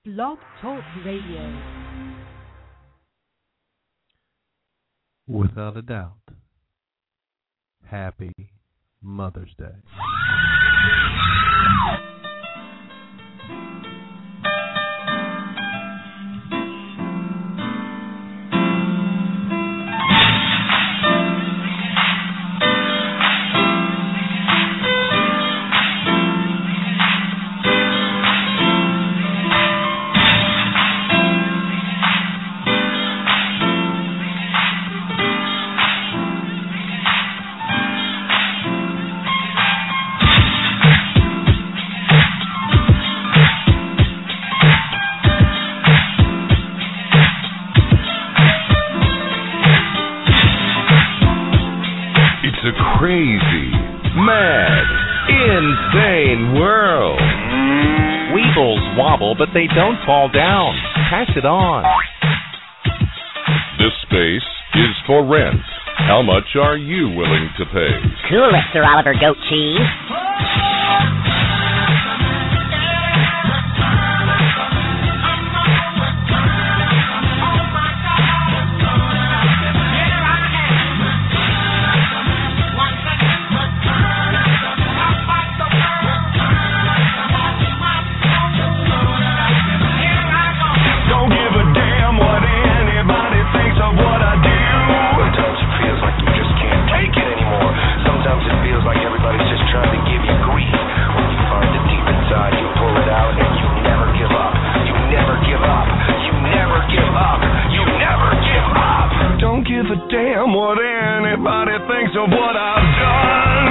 Blog Talk Radio. Without a doubt, happy Mother's Day. Crazy, mad, insane world. Weebles wobble, but they don't fall down. Pass it on. This space is for rent. How much are you willing to pay? Cool it, Sir Oliver Goat Cheese. Damn what anybody thinks of what I've done.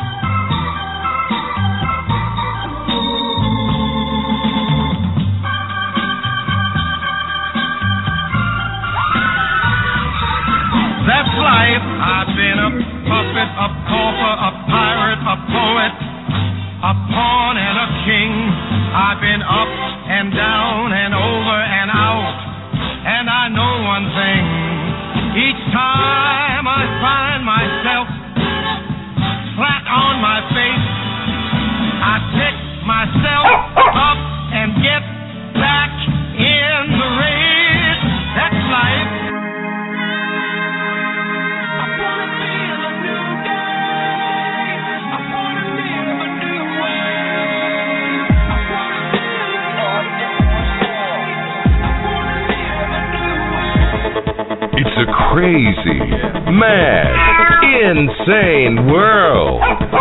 That's life. I've been a puppet, a pauper, a pirate, a poet, a pawn and a king. I've been up and down and over and out. And I know one thing. Each time I find myself flat on my face, I pick myself up and get back in the race. That's life. I wanna live a new day. I wanna live a new way. I wanna live a It's a crazy, mad, insane world.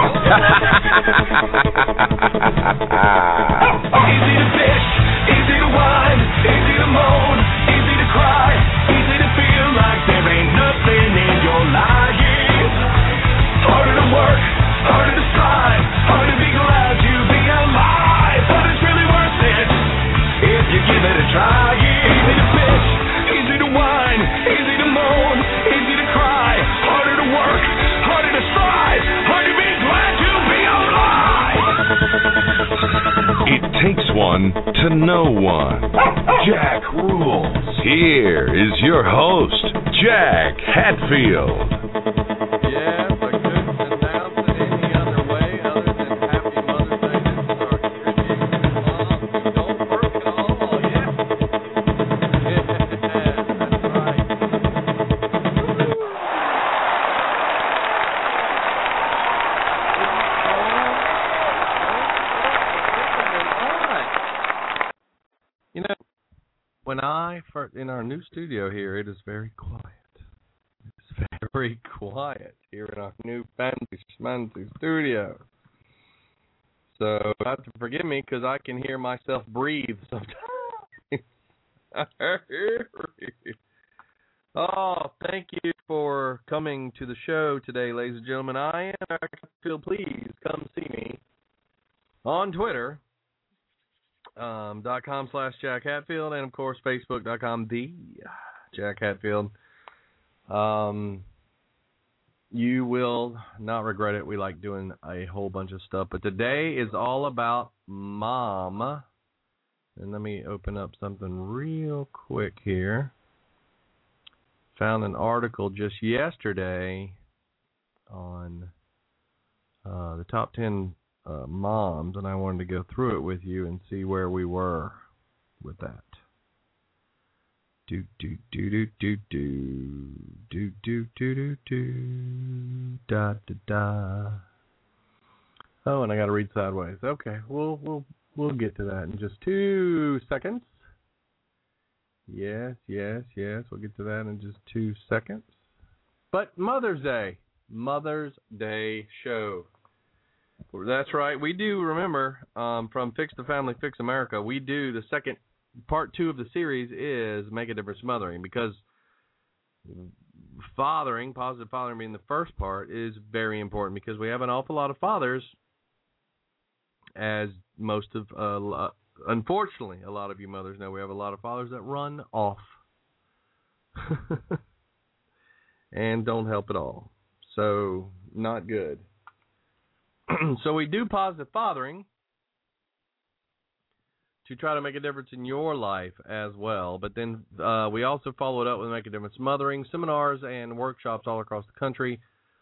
Easy to fish, easy to whine, easy to moan, easy to cry, easy to feel like there ain't nothing in your life. Harder to work, harder to strive, harder to be glad to be alive. But it's really worth it if you give it a try. Easy to fish, easy to whine, easy to moan, easy to cry, harder to work, harder to strive, harder to be glad to be alive. It takes one to know one. Jack rules. Here is your host, Jack Hatfield. Yes, I couldn't announce it any other way other than Happy Mother's Day. This is our tradition. Moms who don't work at all, yeah. That's right. You know, when I first in our new studio here, it is very quiet. It's very quiet here in our new fancy schmancy studio. So you have to forgive me because I can hear myself breathe sometimes. Oh, thank you for coming to the show today, ladies and gentlemen. I am Jack Hatfield. Please come see me on Twitter. .com/Jack Hatfield, and of course Facebook.com the Jack Hatfield. You will not regret it. We like doing a whole bunch of stuff, but today is all about Mom. And let me open up something real quick here. Found an article just yesterday on the top 10 moms, and I wanted to go through it with you and see where we were with that. Do do do do do do do do do do do da da da. Oh, and I got to read sideways. Okay, we'll get to that in just 2 seconds. Yes. We'll get to that in just 2 seconds. But Mother's Day show. That's right. We do remember from Fix the Family, Fix America. We do the second part 2 of the series is Make a Difference Mothering, because fathering, positive fathering being the first part, is very important because we have an awful lot of fathers, as most of unfortunately, a lot of you mothers know, we have a lot of fathers that run off and don't help at all. So, not good. So we do positive fathering to try to make a difference in your life as well. But then we also follow it up with Make a Difference Mothering seminars and workshops all across the country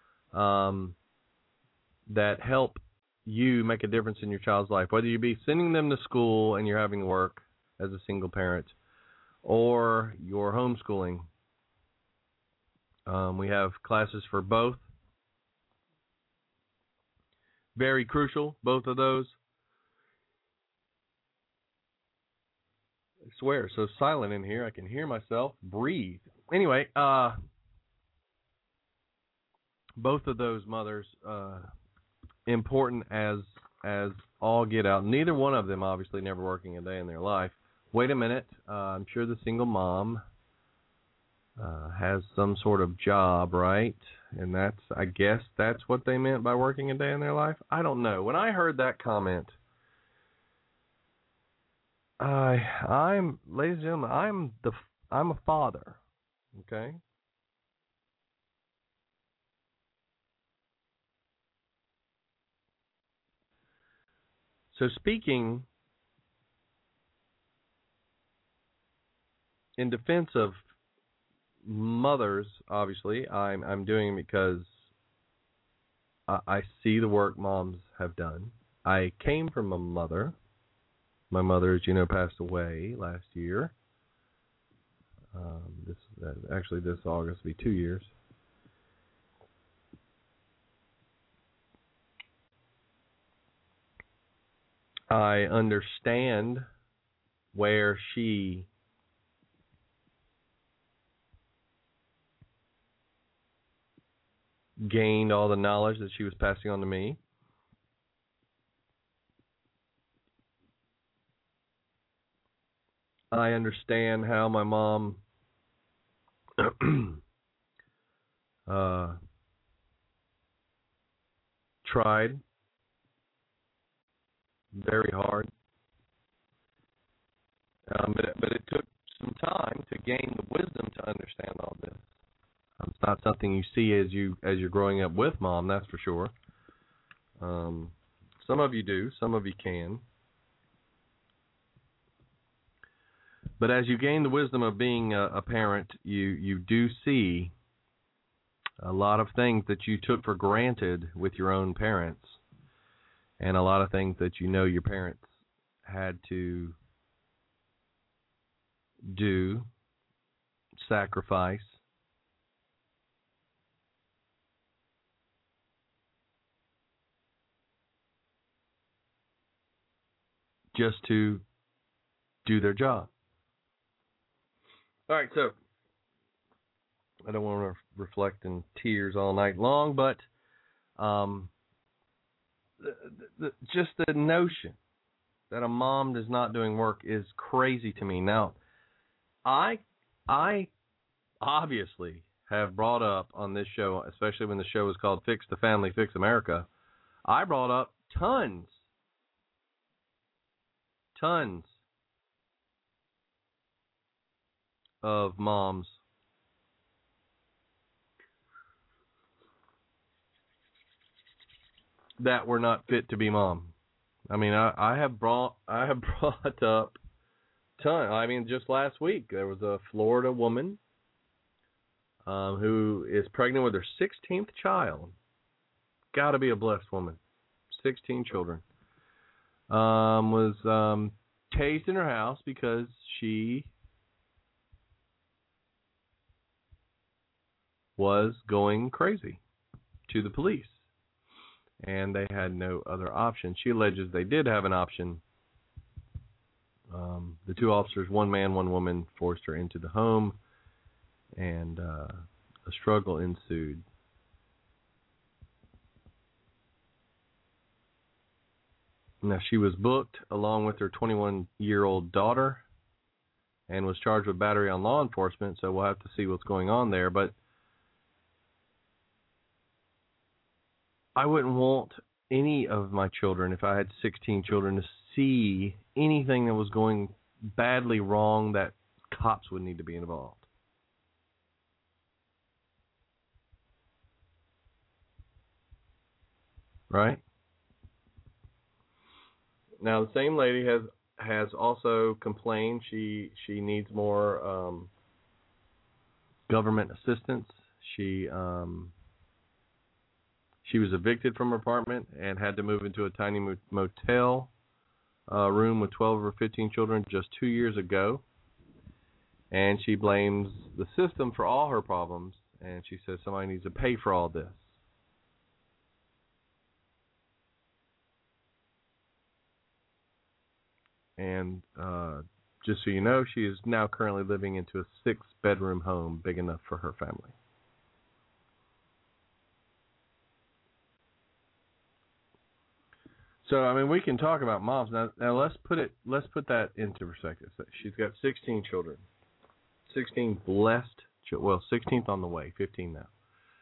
that help you make a difference in your child's life, whether you be sending them to school and you're having to work as a single parent, or you're homeschooling. We have classes for both. Very crucial, both of those. I swear, so silent in here, I can hear myself breathe. Anyway, both of those mothers, important as all get out. Neither one of them obviously never working a day in their life. Wait a minute, I'm sure the single mom has some sort of job, right? And I guess that's what they meant by working a day in their life. I don't know. When I heard that comment, I'm, ladies and gentlemen, I'm a father, okay? So speaking in defense of mothers, obviously, I'm doing it because I see the work moms have done. I came from a mother. My mother, as you know, passed away last year. This August will be 2 years. I understand where she gained all the knowledge that she was passing on to me. I understand how my mom tried very hard, but it took some time to gain the wisdom to understand all this. It's not something you see as you're growing up with mom, that's for sure. Some of you do, some of you can. But as you gain the wisdom of being a parent, you do see a lot of things that you took for granted with your own parents, and a lot of things that you know your parents had to do, sacrifice, just to do their job. All right, so I don't want to reflect in tears all night long, but just the notion that a mom is not doing work is crazy to me. Now, I obviously have brought up on this show, especially when the show was called Fix the Family, Fix America, I brought up tons of moms that were not fit to be mom. I mean, I have brought up ton. I mean, just last week there was a Florida woman who is pregnant with her 16th child. Got to be a blessed woman. 16 children. Was tased in her house because she was going crazy to the police. And they had no other option. She alleges they did have an option. The two officers, one man, one woman, forced her into the home, and a struggle ensued. Now, she was booked along with her 21-year-old daughter and was charged with battery on law enforcement, so we'll have to see what's going on there. But I wouldn't want any of my children, if I had 16 children, to see anything that was going badly wrong that cops would need to be involved. Right? Now, the same lady has also complained she needs more government assistance. She was evicted from her apartment and had to move into a tiny motel room with 12 or 15 children just 2 years ago. And she blames the system for all her problems, and she says somebody needs to pay for all this. And just so you know, she is now currently living into a 6-bedroom home big enough for her family. So, I mean, we can talk about moms. Now let's put that into perspective. She's got 16 children. 16 blessed, 16th on the way, 15 now.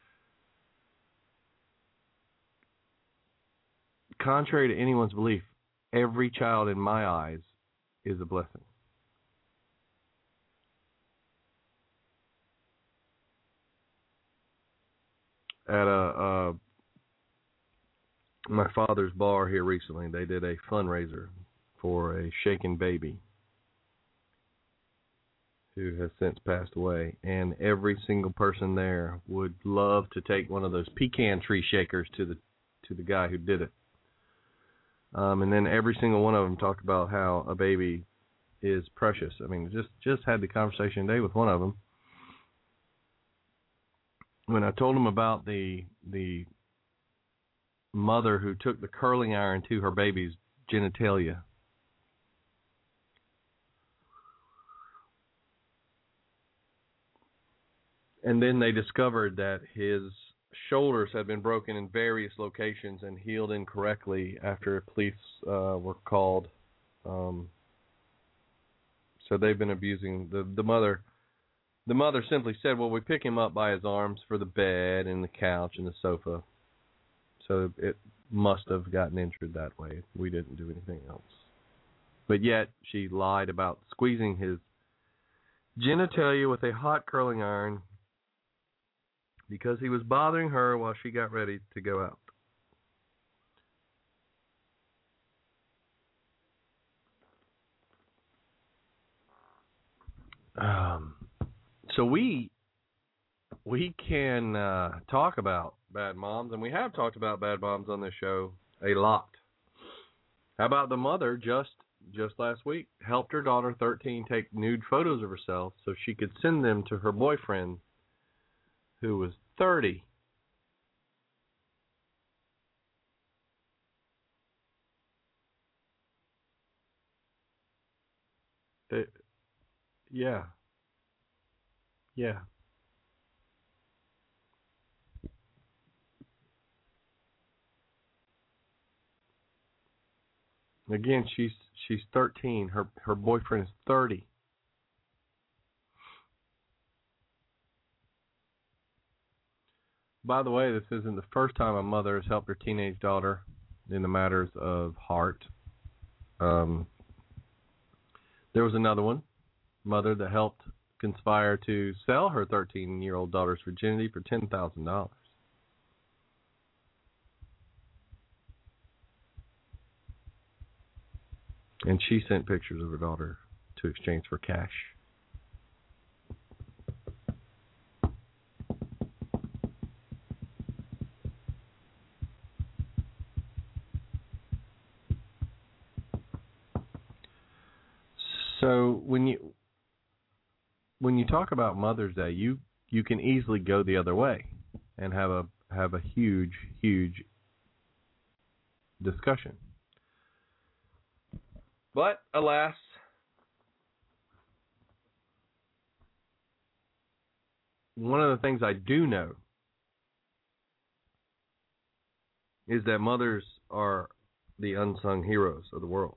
Contrary to anyone's belief, every child in my eyes is a blessing. At my father's bar here recently, they did a fundraiser for a shaken baby who has since passed away, and every single person there would love to take one of those pecan tree shakers to the guy who did it. And then every single one of them talked about how a baby is precious. I mean, just had the conversation today with one of them. When I told him about the mother who took the curling iron to her baby's genitalia, and then they discovered that his shoulders had been broken in various locations and healed incorrectly after police were called. So they've been abusing the mother. The mother simply said, well, we pick him up by his arms for the bed and the couch and the sofa. So it must have gotten injured that way. We didn't do anything else. But yet she lied about squeezing his genitalia with a hot curling iron because he was bothering her while she got ready to go out. So we can talk about bad moms, and we have talked about bad moms on this show a lot. How about the mother just last week helped her daughter 13 take nude photos of herself so she could send them to her boyfriend who was 30. Yeah. Again, she's 13. Her boyfriend is 30. By the way, this isn't the first time a mother has helped her teenage daughter in the matters of heart. There was another mother that helped conspire to sell her 13-year-old daughter's virginity for $10,000. And she sent pictures of her daughter to exchange for cash. So when you talk about Mother's Day, you can easily go the other way and have a huge discussion. But alas, one of the things I do know is that mothers are the unsung heroes of the world.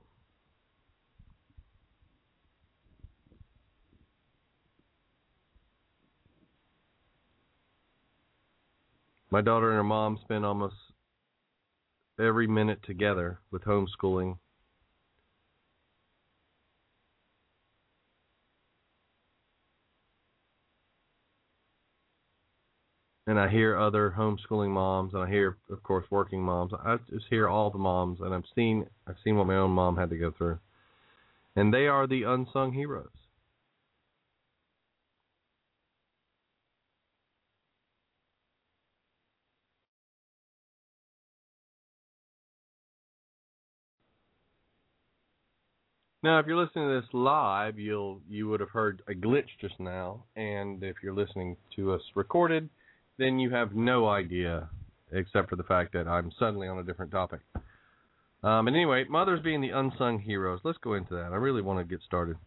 My daughter and her mom spend almost every minute together with homeschooling. And I hear other homeschooling moms, and I hear, of course, working moms. I just hear all the moms, and I've seen what my own mom had to go through. And they are the unsung heroes. Now, if you're listening to this live, you would have heard a glitch just now, and if you're listening to us recorded, then you have no idea, except for the fact that I'm suddenly on a different topic. And anyway, mothers being the unsung heroes. Let's go into that. I really want to get started.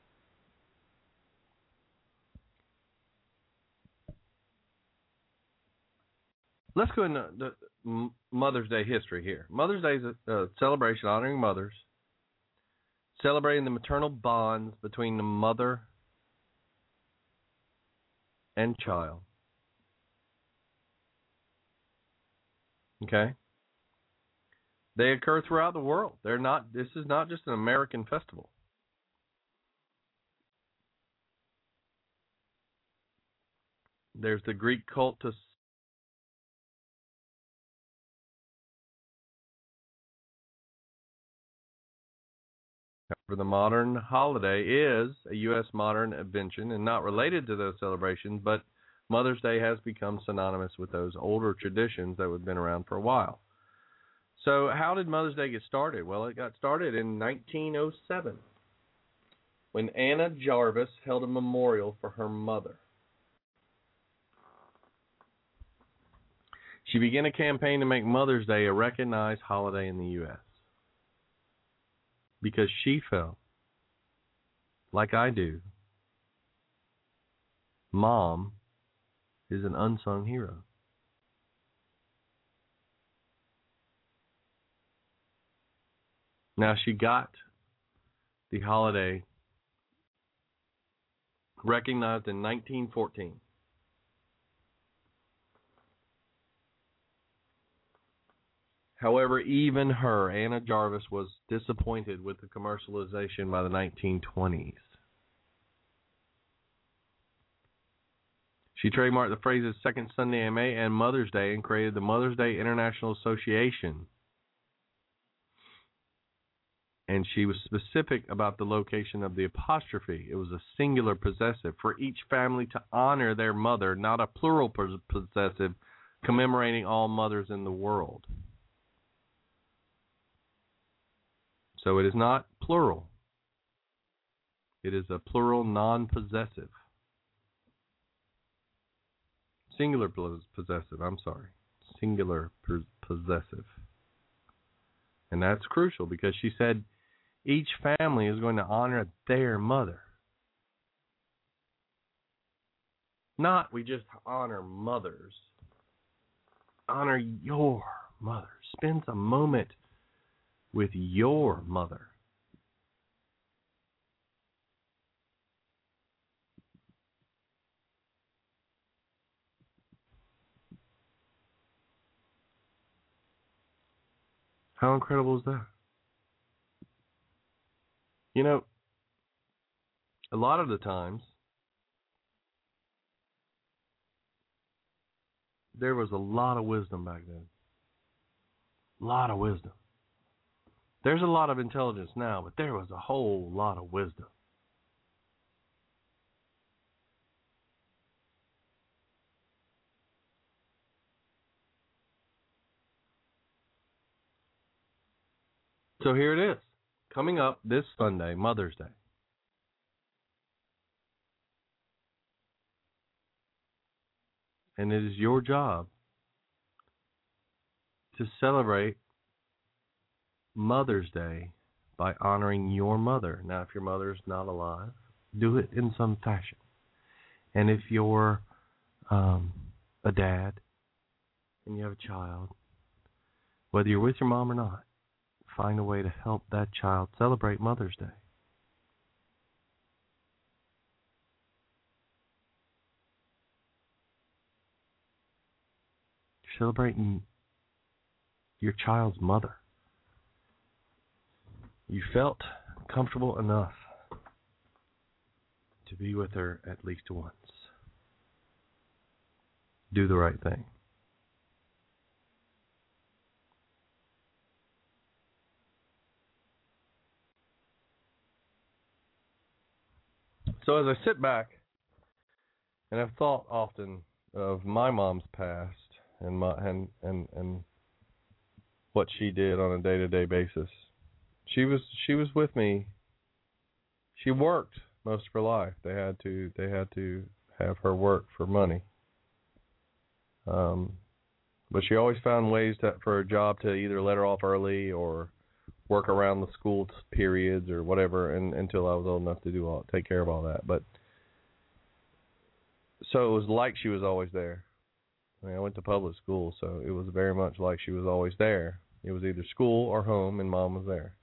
Let's go into the Mother's Day history here. Mother's Day is a celebration honoring mothers, celebrating the maternal bonds between the mother and child. Okay? They occur throughout the world. This is not just an American festival. There's the Greek cultus. However, the modern holiday is a U.S. modern invention and not related to those celebrations, but Mother's Day has become synonymous with those older traditions that have been around for a while. So how did Mother's Day get started? Well, it got started in 1907 when Anna Jarvis held a memorial for her mother. She began a campaign to make Mother's Day a recognized holiday in the U.S. because she felt, like I do, Mom is an unsung hero. Now, she got the holiday recognized in 1914. However, even her, Anna Jarvis, was disappointed with the commercialization by the 1920s. She trademarked the phrases Second Sunday in May and Mother's Day and created the Mother's Day International Association. And she was specific about the location of the apostrophe. It was a singular possessive for each family to honor their mother, not a plural possessive commemorating all mothers in the world. So it is not plural. It is a plural non-possessive. Singular possessive, I'm sorry. Singular possessive. And that's crucial because she said each family is going to honor their mother. Not we just honor mothers. Honor your mother. Spend a moment with your mother. How incredible is that? You know, a lot of the times, there was a lot of wisdom back then. A lot of wisdom. There's a lot of intelligence now, but there was a whole lot of wisdom. So here it is. Coming up this Sunday, Mother's Day. And it is your job to celebrate Mother's Day by honoring your mother. Now, if your mother is not alive, do it in some fashion. And if you're a dad and you have a child, whether you're with your mom or not, find a way to help that child celebrate Mother's Day. Celebrating your child's mother. You felt comfortable enough to be with her at least once. Do the right thing. So as I sit back, and I've thought often of my mom's past and what she did on a day-to-day basis. She was with me. She worked most of her life. They had to have her work for money. But she always found ways for a job to either let her off early or work around the school periods or whatever, and until I was old enough to take care of all that. But so it was like she was always there. I mean, I went to public school, so it was very much like she was always there. It was either school or home, and Mom was there.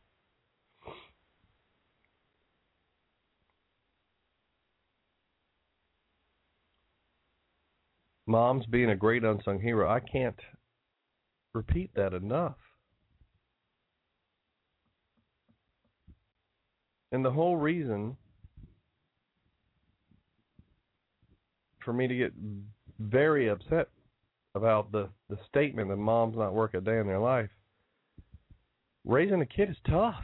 Mom's being a great unsung hero. I can't repeat that enough. And the whole reason for me to get very upset about the statement that moms not work a day in their life, raising a kid is tough.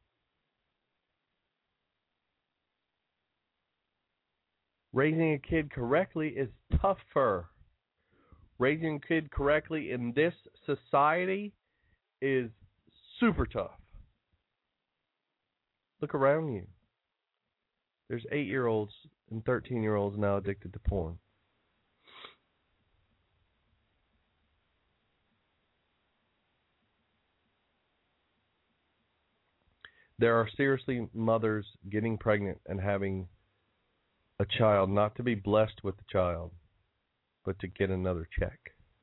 Raising a kid correctly is tougher. Raising a kid correctly in this society is super tough. Look around you. There's 8-year-olds and 13-year-olds now addicted to porn. There are seriously mothers getting pregnant and having a child, not to be blessed with the child, but to get another check.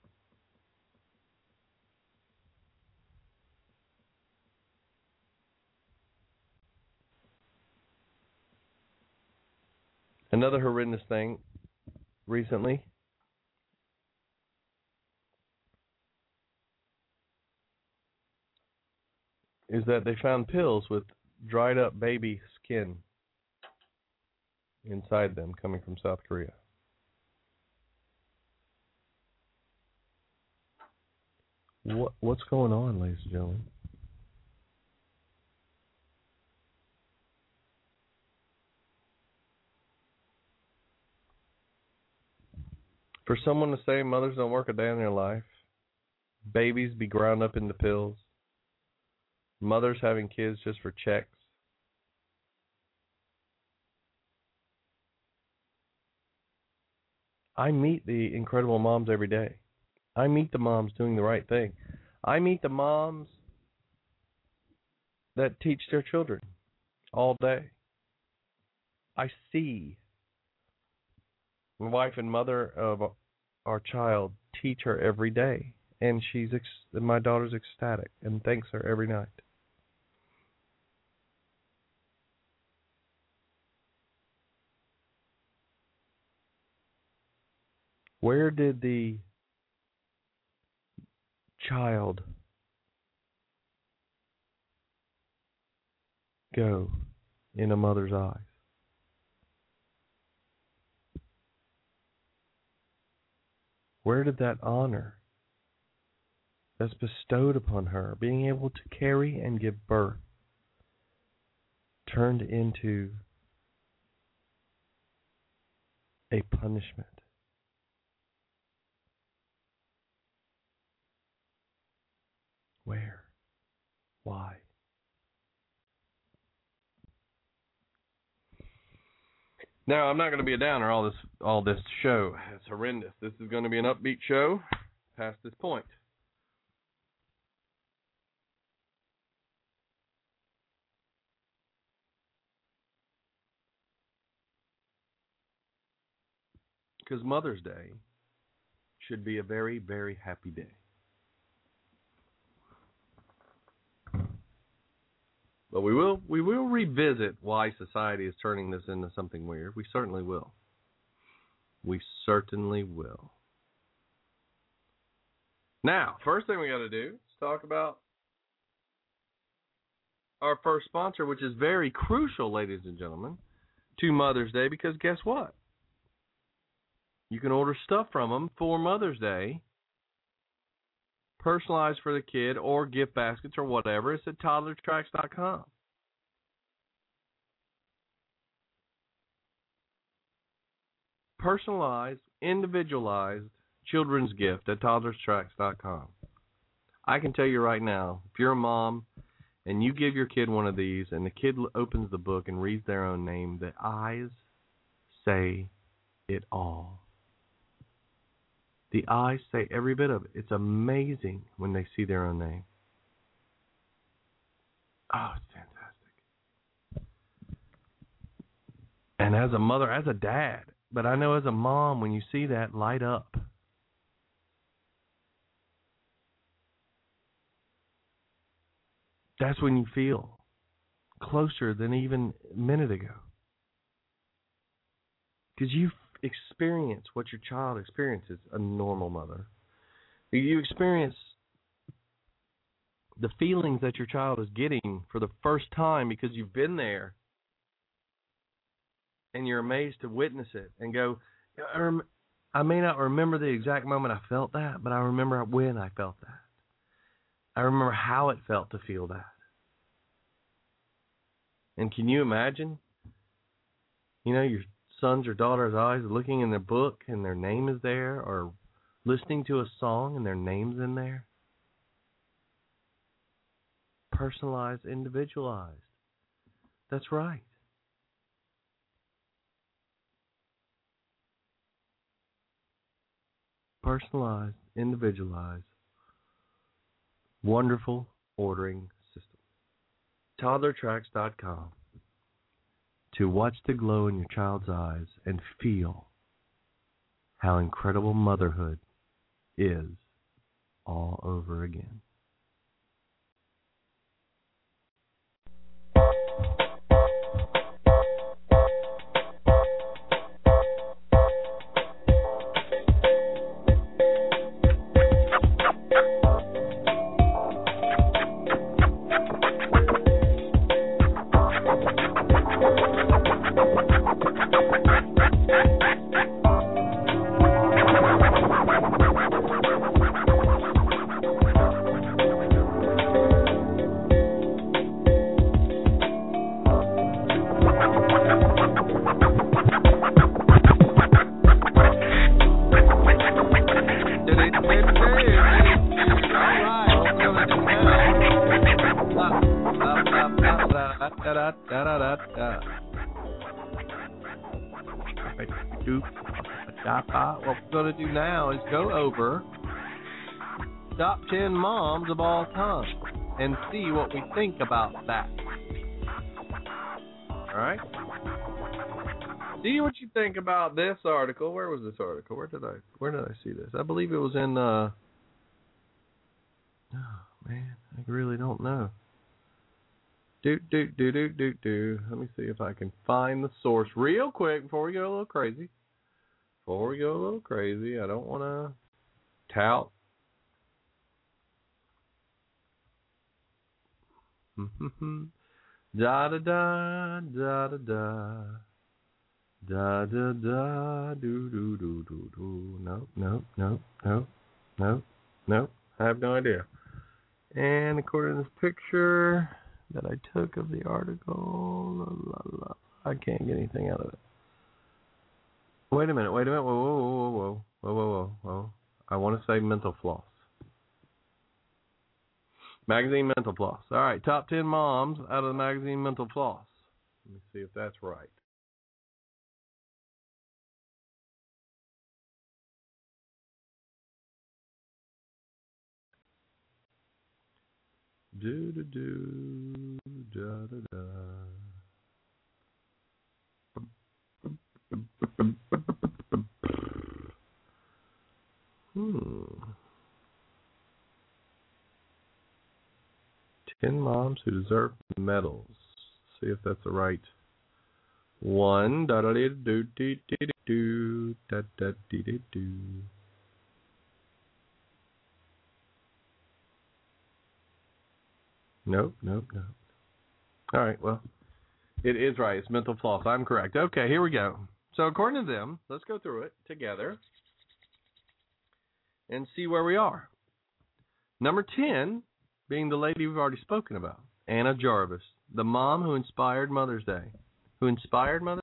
Another horrendous thing recently is that they found pills with dried up baby skin inside them coming from South Korea. What's going on, ladies and gentlemen? For someone to say mothers don't work a day in their life, babies be ground up into pills, mothers having kids just for checks. I meet the incredible moms every day. I meet the moms doing the right thing. I meet the moms that teach their children all day. I see my wife and mother of our child teach her every day, and my daughter's ecstatic and thanks her every night. Where did the child go in a mother's eyes? Where did that honor that's bestowed upon her, being able to carry and give birth, turned into a punishment? Where? Why? Now, I'm not going to be a downer all this show. It's horrendous. This is going to be an upbeat show past this point. Because Mother's Day should be a very, very happy day. But we will revisit why society is turning this into something weird. We certainly will. We certainly will. Now, first thing we got to do is talk about our first sponsor, which is very crucial, ladies and gentlemen, to Mother's Day, because guess what? You can order stuff from them for Mother's Day, personalized for the kid, or gift baskets or whatever. It's at toddlertracks.com. Personalized, individualized children's gift at toddlertracks.com. I can tell you right now, if you're a mom and you give your kid one of these and the kid opens the book and reads their own name, the eyes say it all. The eyes say every bit of it. It's amazing when they see their own name. Oh, it's fantastic. And as a mother, as a dad, but I know as a mom, when you see that light up, that's when you feel closer than even a minute ago. Because you experience what your child experiences, a normal mother. You experience the feelings that your child is getting for the first time because you've been there, and you're amazed to witness it and go, I may not remember the exact moment I felt that, but I remember when I felt that. I remember how it felt to feel that. And can you imagine, your son's or daughter's eyes looking in their book and their name is there, or listening to a song and their name's in there? Personalized, individualized. That's right. Personalized, individualized, wonderful ordering system. ToddlerTracks.com. To watch the glow in your child's eyes and feel how incredible motherhood is all over again. What we're going to do now is go over top 10 moms of all time and see what we think about that. All right? See what you think about this article. Where was this article? Where did I see this? I believe it was in oh man, I really don't know. Let me see if I can find the source real quick before we go a little crazy. I don't want to tout. Da da da da da da da da da do do do do do. Nope. I have no idea. And according to this picture that I took of the article, I can't get anything out of it. Wait a minute. Whoa. I want to say Mental Floss. Magazine Mental Floss. All right, top 10 moms out of the magazine Mental Floss. Let me see if that's right. Do do do da da da. Hmm. 10 moms who deserve medals. See if that's the right one. Da da da do do do do da da do do do. Nope, nope, nope. All right, well, it is right. It's mental floss. I'm correct. Okay, here we go. So according to them, let's go through it together and see where we are. Number 10 being the lady we've already spoken about, Anna Jarvis, the mom who inspired Mother's Day. Who inspired Mother's Day?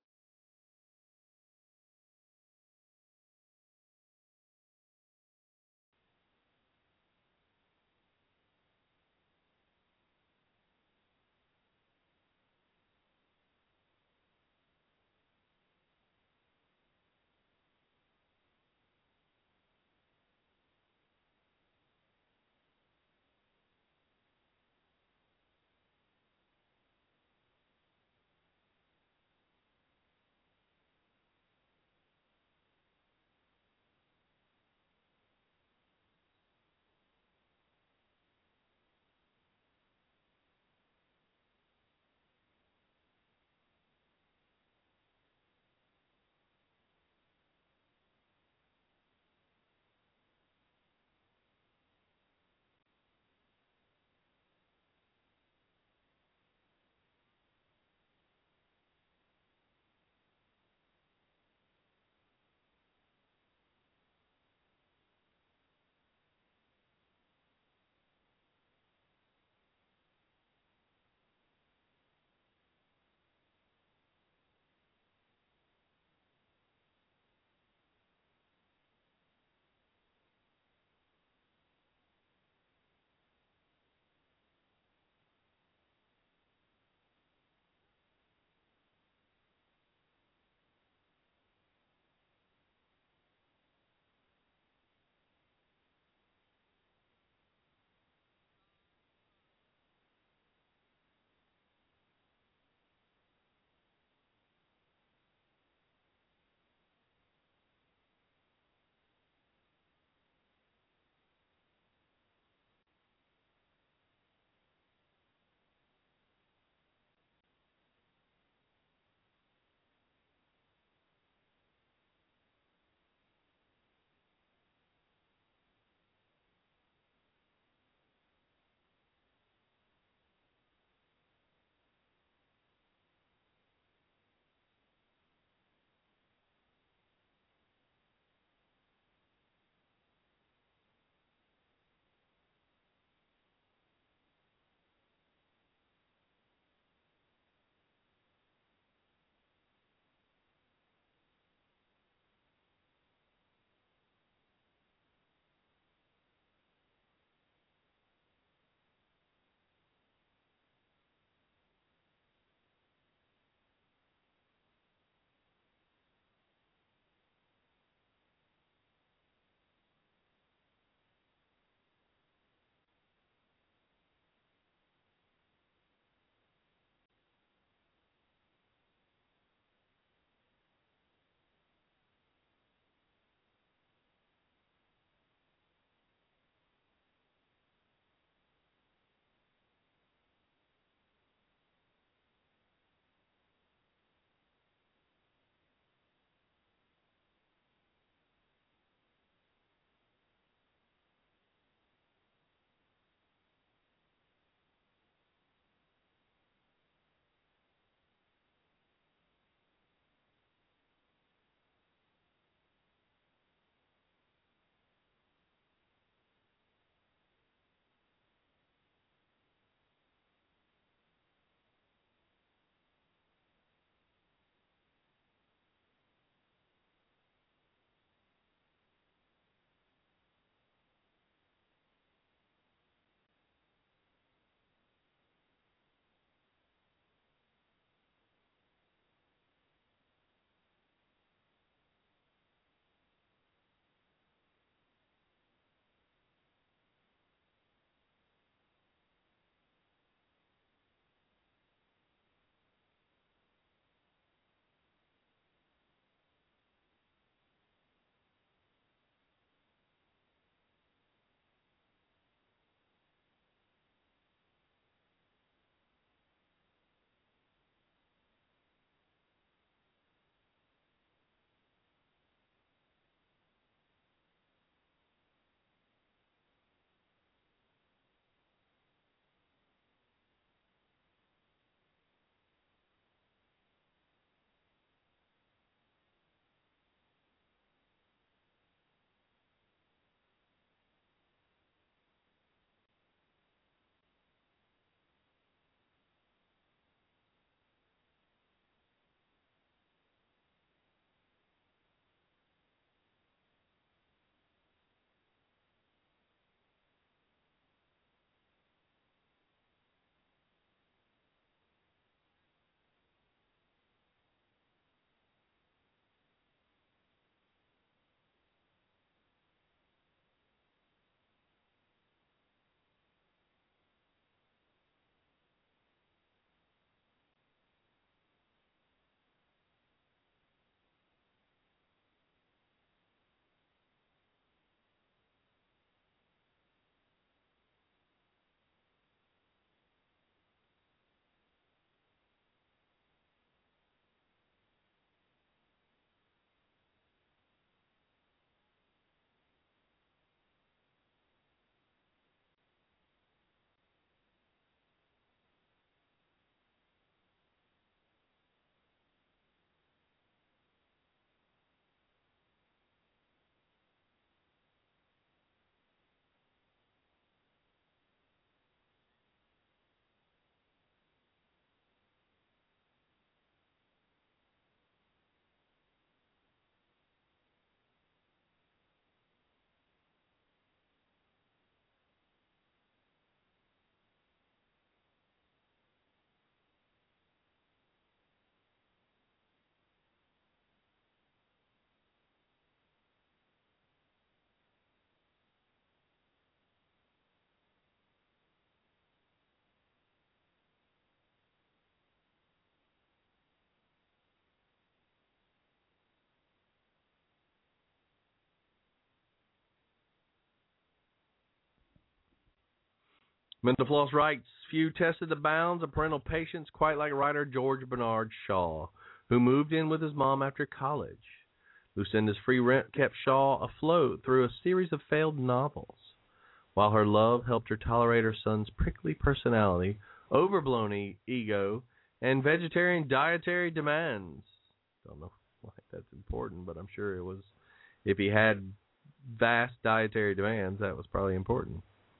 Mendefloss writes, few tested the bounds of parental patience quite like writer George Bernard Shaw, who moved in with his mom after college. Lucinda's free rent kept Shaw afloat through a series of failed novels, while her love helped her tolerate her son's prickly personality, overblown ego, and vegetarian dietary demands. Don't know why that's important, but I'm sure it was. If he had vast dietary demands, that was probably important.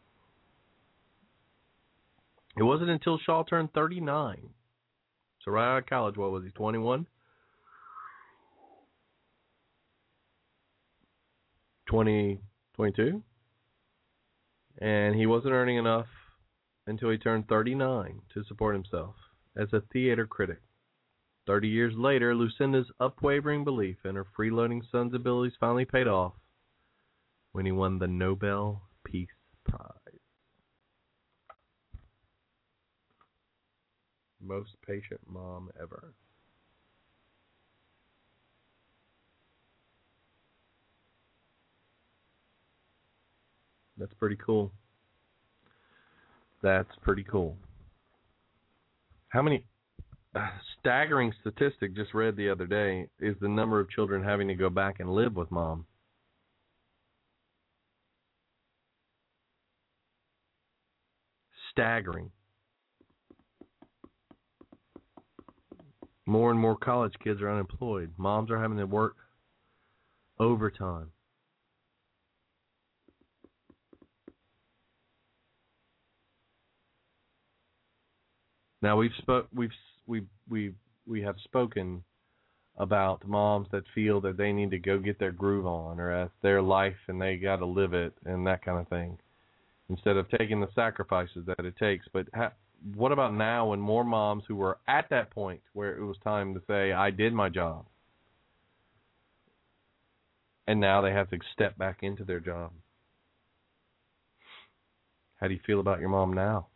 It wasn't until Shaw turned 39. So right out of college, what was he, 21? 22? And he wasn't earning enough until he turned 39 to support himself as a theater critic. 30 years later, Lucinda's unwavering belief in her freeloading son's abilities finally paid off when he won the Nobel Peace Prize. Most patient mom ever. That's pretty cool. That's pretty cool. How many staggering statistic just read the other day is the number of children having to go back and live with mom. Staggering. More and more college kids are unemployed. Moms are having to work overtime. Now we have spoken about moms that feel that they need to go get their groove on, or it's their life and they got to live it and that kind of thing, instead of taking the sacrifices that it takes. But what about now when more moms who were at that point where it was time to say, I did my job, and now they have to step back into their job? How do you feel about your mom now?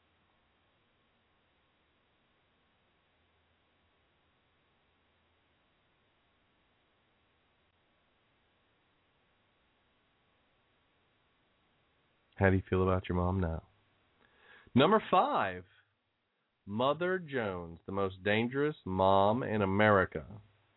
How do you feel about your mom now? Number 5, Mother Jones, the most dangerous mom in America.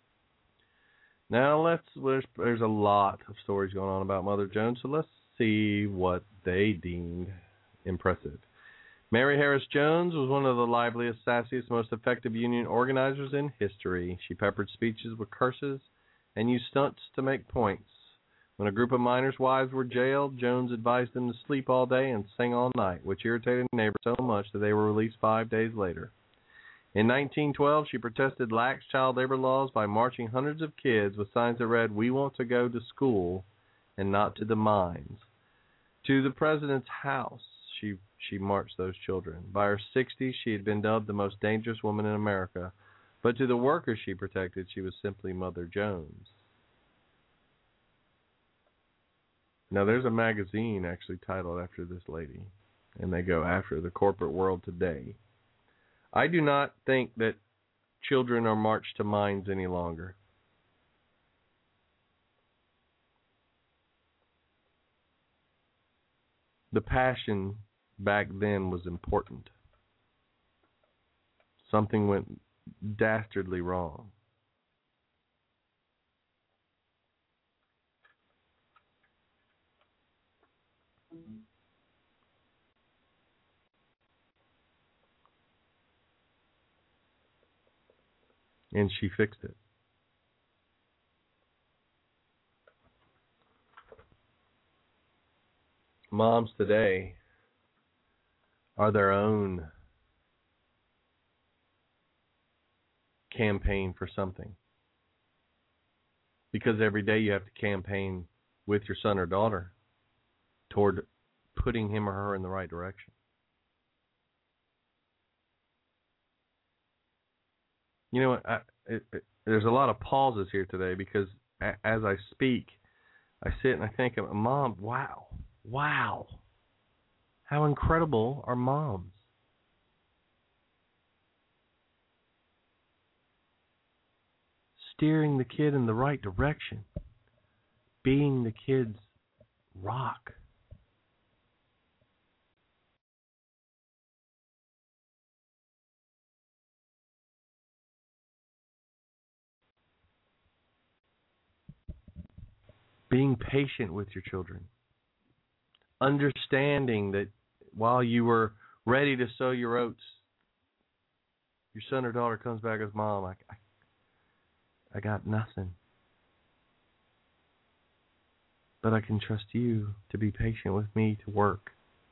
Now there's a lot of stories going on about Mother Jones, so let's see what they deemed impressive. Mary Harris Jones was one of the liveliest, sassiest, most effective union organizers in history. She peppered speeches with curses and used stunts to make points. When a group of miners' wives were jailed, Jones advised them to sleep all day and sing all night, which irritated neighbors so much that they were released 5 days later. In 1912, she protested lax child labor laws by marching hundreds of kids with signs that read, "We want to go to school and not to the mines." To the president's house, she marched those children. By her 60s, she had been dubbed the most dangerous woman in America. But to the workers she protected, she was simply Mother Jones. Now, there's a magazine actually titled after this lady, and they go after the corporate world today. I do not think that children are marched to mines any longer. The passion back then was important. Something went dastardly wrong. And she fixed it. Moms today are their own campaign for something. Because every day you have to campaign with your son or daughter toward putting him or her in the right direction. You know what? There's a lot of pauses here today because as I speak, I sit and I think, Mom, wow. How incredible are moms? Steering the kid in the right direction. Being the kid's rock. Being patient with your children. Understanding that while you were ready to sow your oats, your son or daughter comes back as, Mom, I got nothing. But I can trust you to be patient with me to work.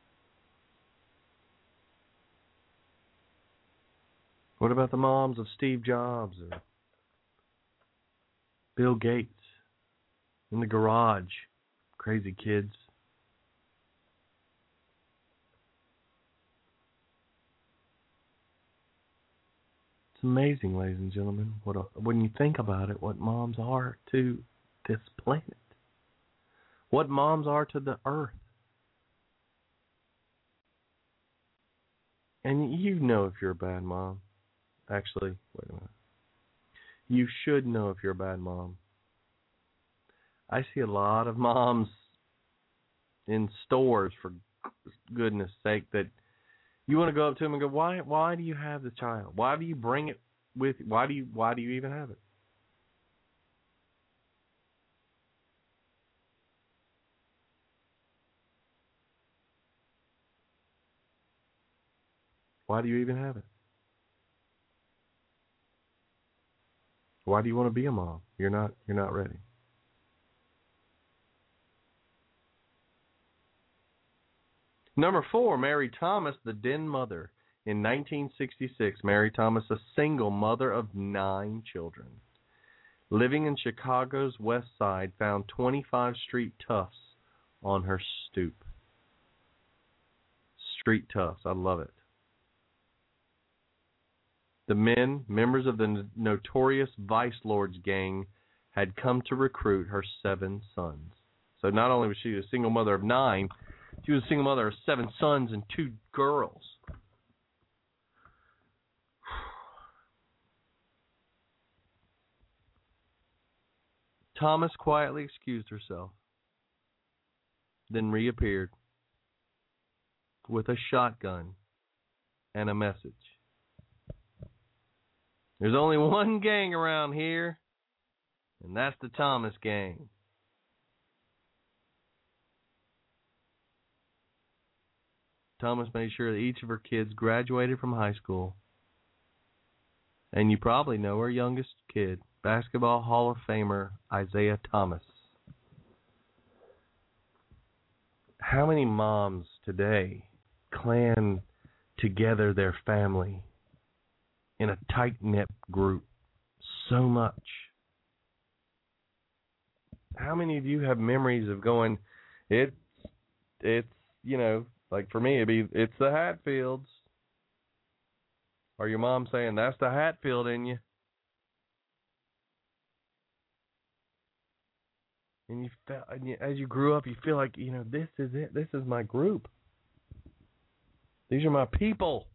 What about the moms of Steve Jobs or Bill Gates in the garage? Crazy kids. It's amazing, ladies and gentlemen, when you think about it, what moms are to this planet. What moms are to the earth. And you know if you're a bad mom. Actually, wait a minute. You should know if you're a bad mom. I see a lot of moms in stores, for goodness sake, that you want to go up to them and go, why do you have the child? Why do you bring it with you? Why do you even have it? Why do you even have it? Why do you want to be a mom? You're not ready. Number 4, Mary Thomas, the Den Mother. In 1966, Mary Thomas, a single mother of 9 children, living in Chicago's West Side, found 25 street toughs on her stoop. Street toughs, I love it. The men, members of the notorious Vice Lords gang, had come to recruit her 7 sons. So not only was she a single mother of 9, she was a single mother of 7 sons and 2 girls. Thomas quietly excused herself, then reappeared with a shotgun and a message. There's only one gang around here, and that's the Thomas gang. Thomas made sure that each of her kids graduated from high school. And you probably know her youngest kid, Basketball Hall of Famer Isaiah Thomas. How many moms today clan together their family in a tight-knit group so much? How many of you have memories of going, it's you know, like for me, it's the Hatfields. Or your mom saying, that's the Hatfield in you. And you felt, as you grew up, you feel like, you know, this is it. This is my group. These are my people.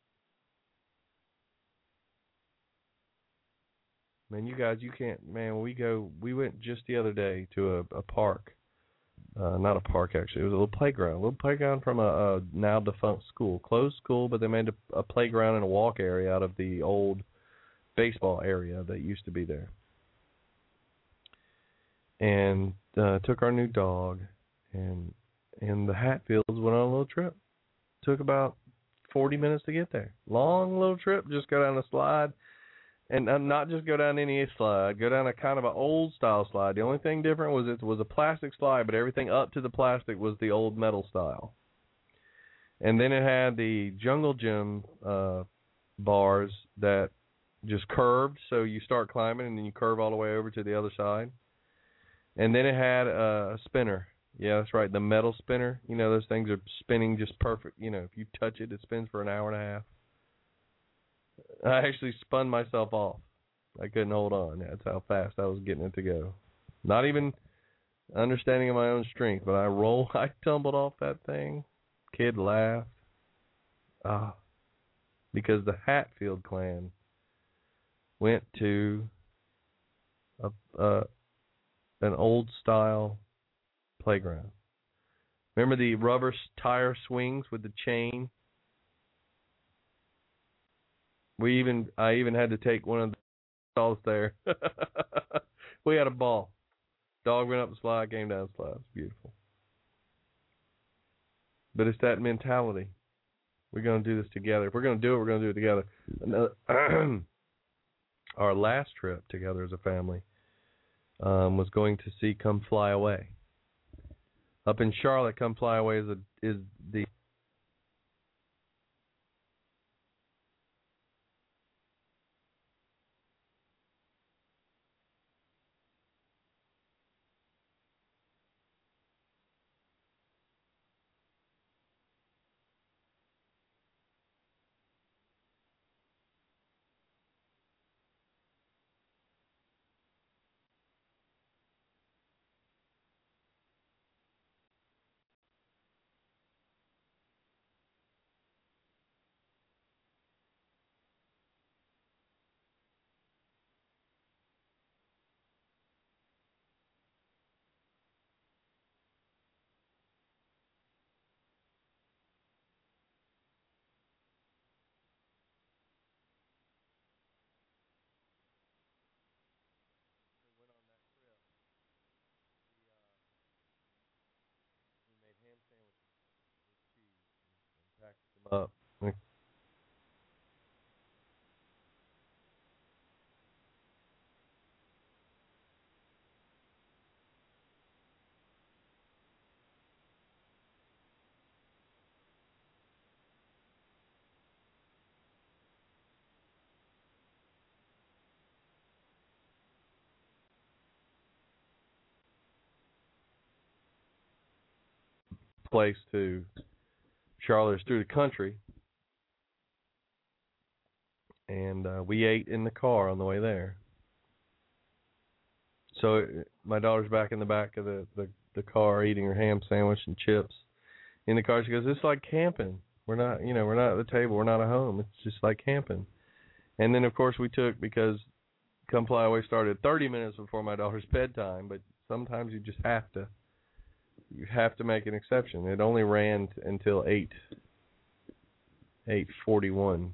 Man, you guys, you can't, man, we went just the other day to a park. Not a park, actually. It was a little playground from a now defunct school. Closed school, but they made a playground and a walk area out of the old baseball area that used to be there. And took our new dog, and the Hatfields went on a little trip. Took about 40 minutes to get there. Long little trip, just go down a slide. And not just go down any slide, go down a kind of an old style slide. The only thing different was it was a plastic slide, but everything up to the plastic was the old metal style. And then it had the Jungle Gym bars that just curved, so you start climbing and then you curve all the way over to the other side. And then it had a spinner. Yeah, that's right, the metal spinner. You know, those things are spinning just perfect. You know, if you touch it, it spins for an hour and a half. I actually spun myself off. I couldn't hold on. That's how fast I was getting it to go. Not even understanding of my own strength, but I tumbled off that thing. Kid laughed. Because the Hatfield clan went to an old style playground. Remember the rubber tire swings with the chain? I even had to take one of the stalls there. We had a ball. Dog went up the slide, came down the slide. It's beautiful. But it's that mentality. We're going to do this together. If we're going to do it, we're going to do it together. Our last trip together as a family was going to see Come Fly Away. Up in Charlotte, Come Fly Away is the up. Place to Charlotte through the country, and we ate in the car on the way there. So my daughter's back in the back of the car eating her ham sandwich and chips in the car. She goes, "It's like camping. We're not at the table. We're not at home. It's just like camping." And then of course we took, because Come Fly Away started 30 minutes before my daughter's bedtime, but sometimes you just have to make an exception. It only ran until 8:41.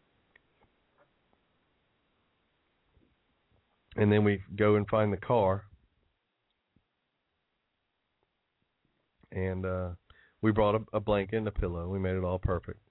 And then we go and find the car. And we brought a blanket and a pillow. We made it all perfect.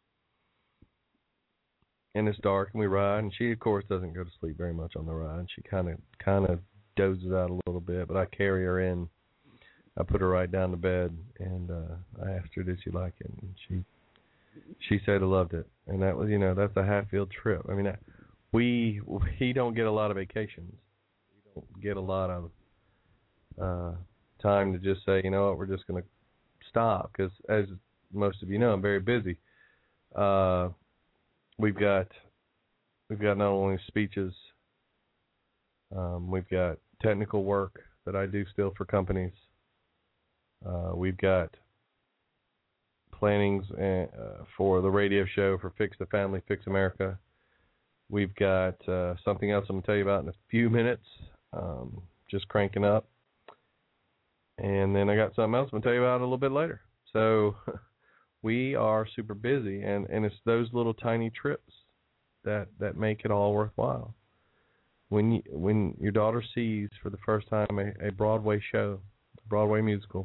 And it's dark, and we ride. And she, of course, doesn't go to sleep very much on the ride. She kind of dozes out a little bit, but I carry her in. I put her right down to bed, and I asked her, did she like it? And she said I loved it. And that was, that's a Hatfield trip. I mean, we don't get a lot of vacations. We don't get a lot of time to just say, you know what, we're just going to stop. Because as most of you know, I'm very busy. We've got not only speeches, we've got technical work that I do still for companies. We've got plannings for the radio show for Fix the Family, Fix America. We've got something else I'm going to tell you about in a few minutes, just cranking up. And then I got something else I'm going to tell you about a little bit later. So we are super busy, and it's those little tiny trips that make it all worthwhile. When your daughter sees for the first time a Broadway show, a Broadway musical,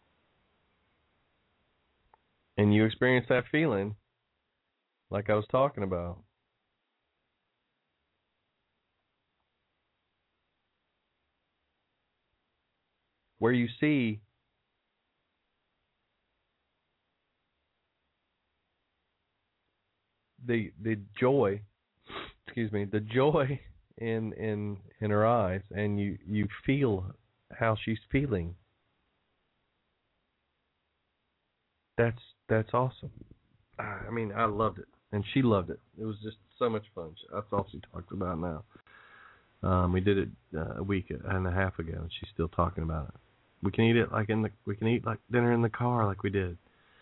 and you experience that feeling like I was talking about, where you see the joy, the joy in her eyes, and you feel how she's feeling. That's awesome. I mean, I loved it, and she loved it. It was just so much fun. That's all she talks about now. We did it a week and a half ago, and she's still talking about it. We can eat it we can eat like dinner in the car like we did.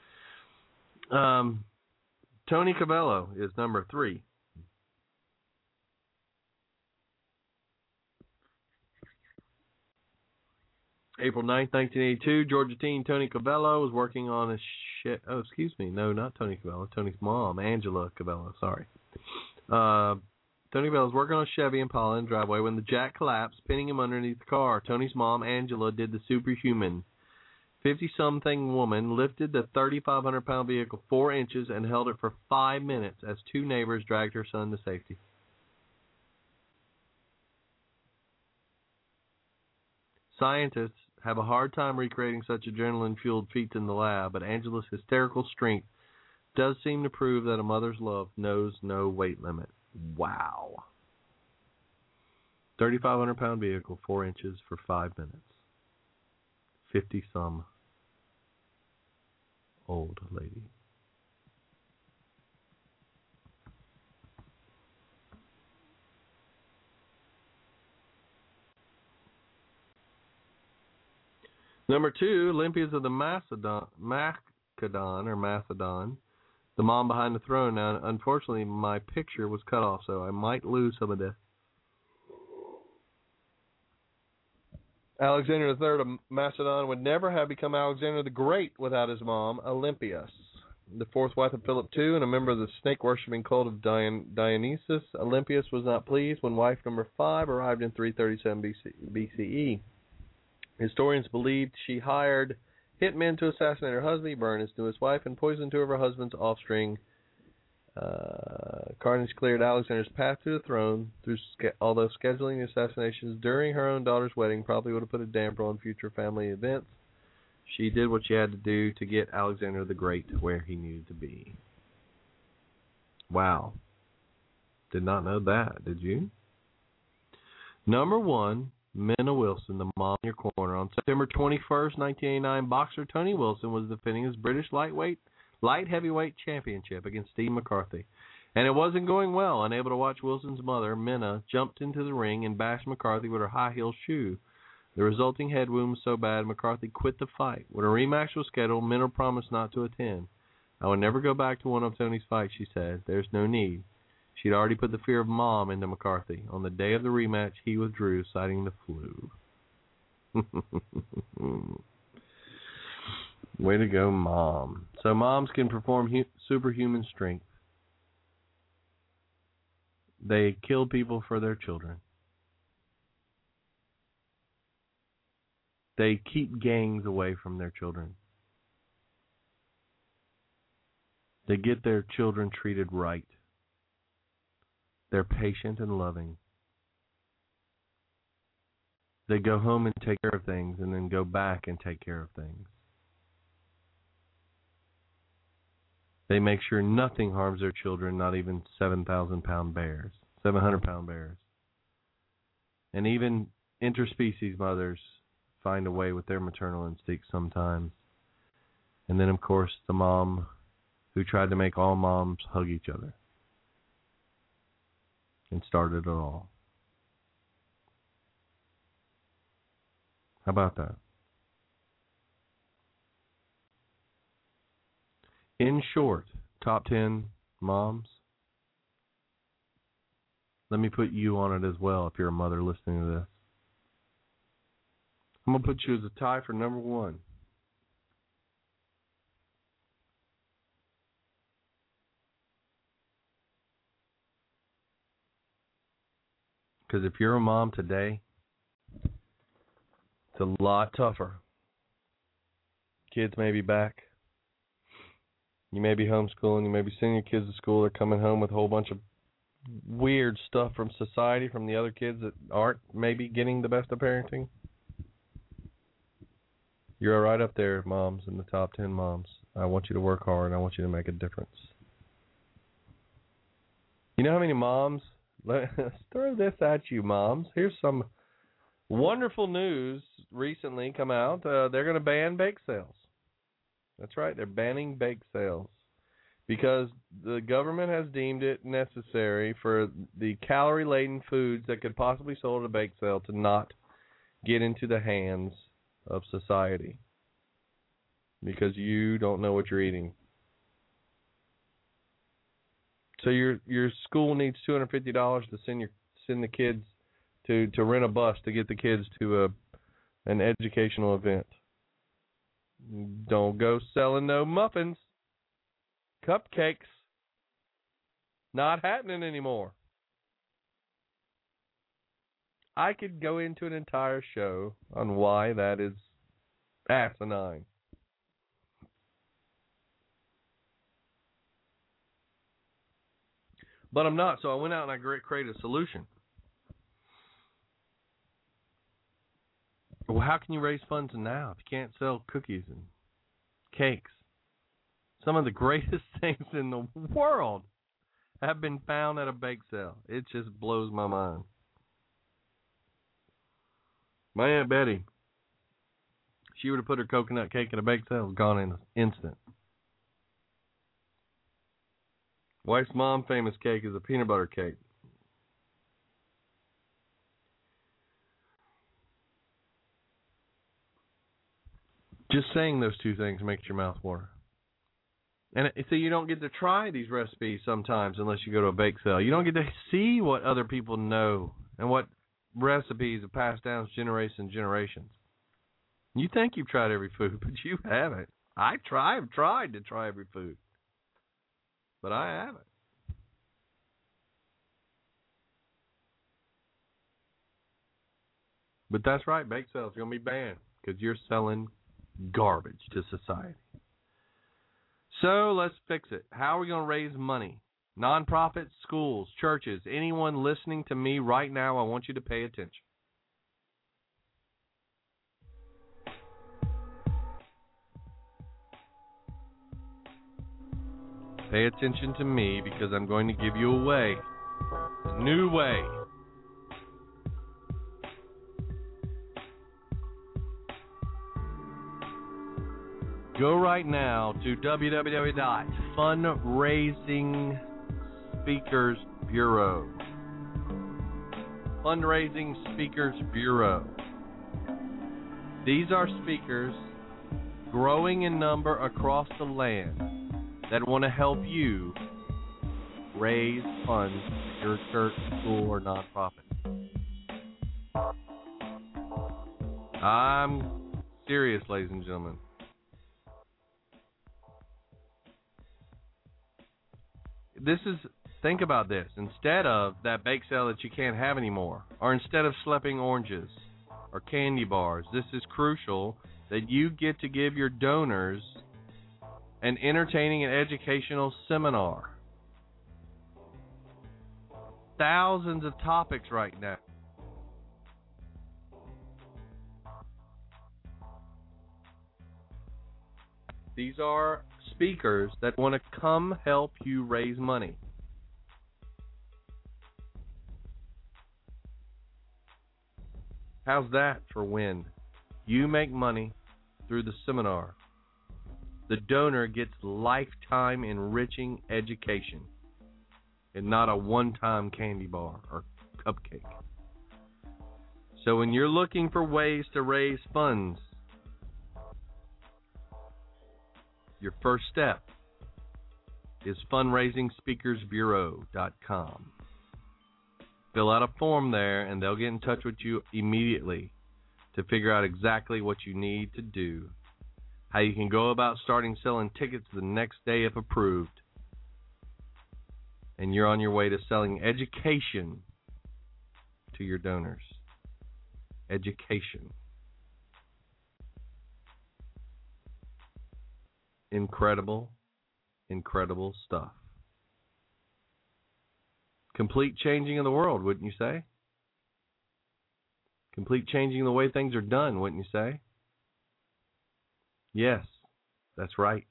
Tony Cabello is number 3. April 9th, 1982, Georgia teen Tony Cabello was working on a Oh, excuse me. No, not Tony Cabello. Tony's mom, Angela Cabello. Sorry. Tony Bell was working on a Chevy Impala in the driveway when the jack collapsed, pinning him underneath the car. Tony's mom, Angela, did the superhuman. 50-something woman lifted the 3,500-pound vehicle 4 inches and held it for 5 minutes as 2 neighbors dragged her son to safety. Scientists have a hard time recreating such adrenaline-fueled feats in the lab, but Angela's hysterical strength does seem to prove that a mother's love knows no weight limit. Wow. 3,500-pound vehicle, 4 inches for 5 minutes. 50-some old lady. Number 2, Olympias of the Macedon, the mom behind the throne. Now, unfortunately, my picture was cut off, so I might lose some of this. Alexander III of Macedon would never have become Alexander the Great without his mom, Olympias. The fourth wife of Philip II and a member of the snake-worshipping cult of Dionysus, Olympias was not pleased when wife number 5 arrived in 337 BCE. Historians believed she hired hitmen to assassinate her husband. He burned his newest wife and poisoned 2 of her husband's offspring. Carnage cleared Alexander's path to the throne, although scheduling the assassinations during her own daughter's wedding probably would have put a damper on future family events. She did what she had to do to get Alexander the Great where he needed to be. Wow. Did not know that, did you? Number 1, Minna Wilson, the mom in your corner. On September 21st, 1989, boxer Tony Wilson was defending his British light heavyweight championship against Steve McCarthy. And it wasn't going well. Unable to watch Wilson's mother, Minna, jumped into the ring and bashed McCarthy with her high-heel shoe. The resulting head wound was so bad, McCarthy quit the fight. When a rematch was scheduled, Minna promised not to attend. I would never go back to one of Tony's fights, she said. There's no need. She'd already put the fear of mom into McCarthy. On the day of the rematch, he withdrew, citing the flu. Way to go, Mom. So moms can perform superhuman strength. They kill people for their children. They keep gangs away from their children. They get their children treated right. They're patient and loving. They go home and take care of things and then go back and take care of things. They make sure nothing harms their children, not even 700-pound bears. And even interspecies mothers find a way with their maternal instincts sometimes. And then, of course, the mom who tried to make all moms hug each other and started it all. How about that? In short, top 10 moms. Let me put you on it as well if you're a mother listening to this. I'm going to put you as a tie for number 1. Because if you're a mom today, it's a lot tougher. Kids may be back. You may be homeschooling. You may be sending your kids to school. They're coming home with a whole bunch of weird stuff from society, from the other kids that aren't maybe getting the best of parenting. You're right up there, moms, in the top 10 moms. I want you to work hard. I want you to make a difference. You know how many moms? Let's throw this at you, moms. Here's some wonderful news recently come out. They're going to ban bake sales. That's right. They're banning bake sales because the government has deemed it necessary for the calorie-laden foods that could possibly be sold at a bake sale to not get into the hands of society because you don't know what you're eating. So your school needs $250 to send the kids to rent a bus to get the kids to an educational event. Don't go selling no muffins, cupcakes. Not happening anymore. I could go into an entire show on why that is asinine. But I'm not, so I went out and I created a solution. Well, how can you raise funds now if you can't sell cookies and cakes? Some of the greatest things in the world have been found at a bake sale. It just blows my mind. My Aunt Betty, she would have put her coconut cake in a bake sale, it was gone in an instant. Wife's mom famous cake is a peanut butter cake. Just saying those two things makes your mouth water. And so you don't get to try these recipes sometimes unless you go to a bake sale. You don't get to see what other people know and what recipes are passed down generations and generations. You think you've tried every food, but you haven't. I've tried to try every food, but I haven't. But that's right, bake sales are going to be banned because you're selling garbage to society. So let's fix it. How are we going to raise money? Nonprofits, schools, churches, anyone listening to me right now, I want you to pay attention. Pay attention to me because I'm going to give you a way, a new way. Go right now to www.Fundraising Speakers Bureau. Fundraising Speakers Bureau. These are speakers growing in number across the land that want to help you raise funds for your church, school, or nonprofit. I'm serious, ladies and gentlemen. Think about this. Instead of that bake sale that you can't have anymore, or instead of schlepping oranges or candy bars, this is crucial that you get to give your donors an entertaining and educational seminar. Thousands of topics right now. These are speakers that want to come help you raise money. How's that for when you make money through the seminar? The donor gets lifetime enriching education and not a one-time candy bar or cupcake. So when you're looking for ways to raise funds, your first step is fundraisingspeakersbureau.com. Fill out a form there, and they'll get in touch with you immediately to figure out exactly what you need to do, how you can go about starting selling tickets the next day if approved, and you're on your way to selling education to your donors. Education. Incredible, incredible stuff. Complete changing of the world, wouldn't you say? Complete changing the way things are done, wouldn't you say? Yes, that's right.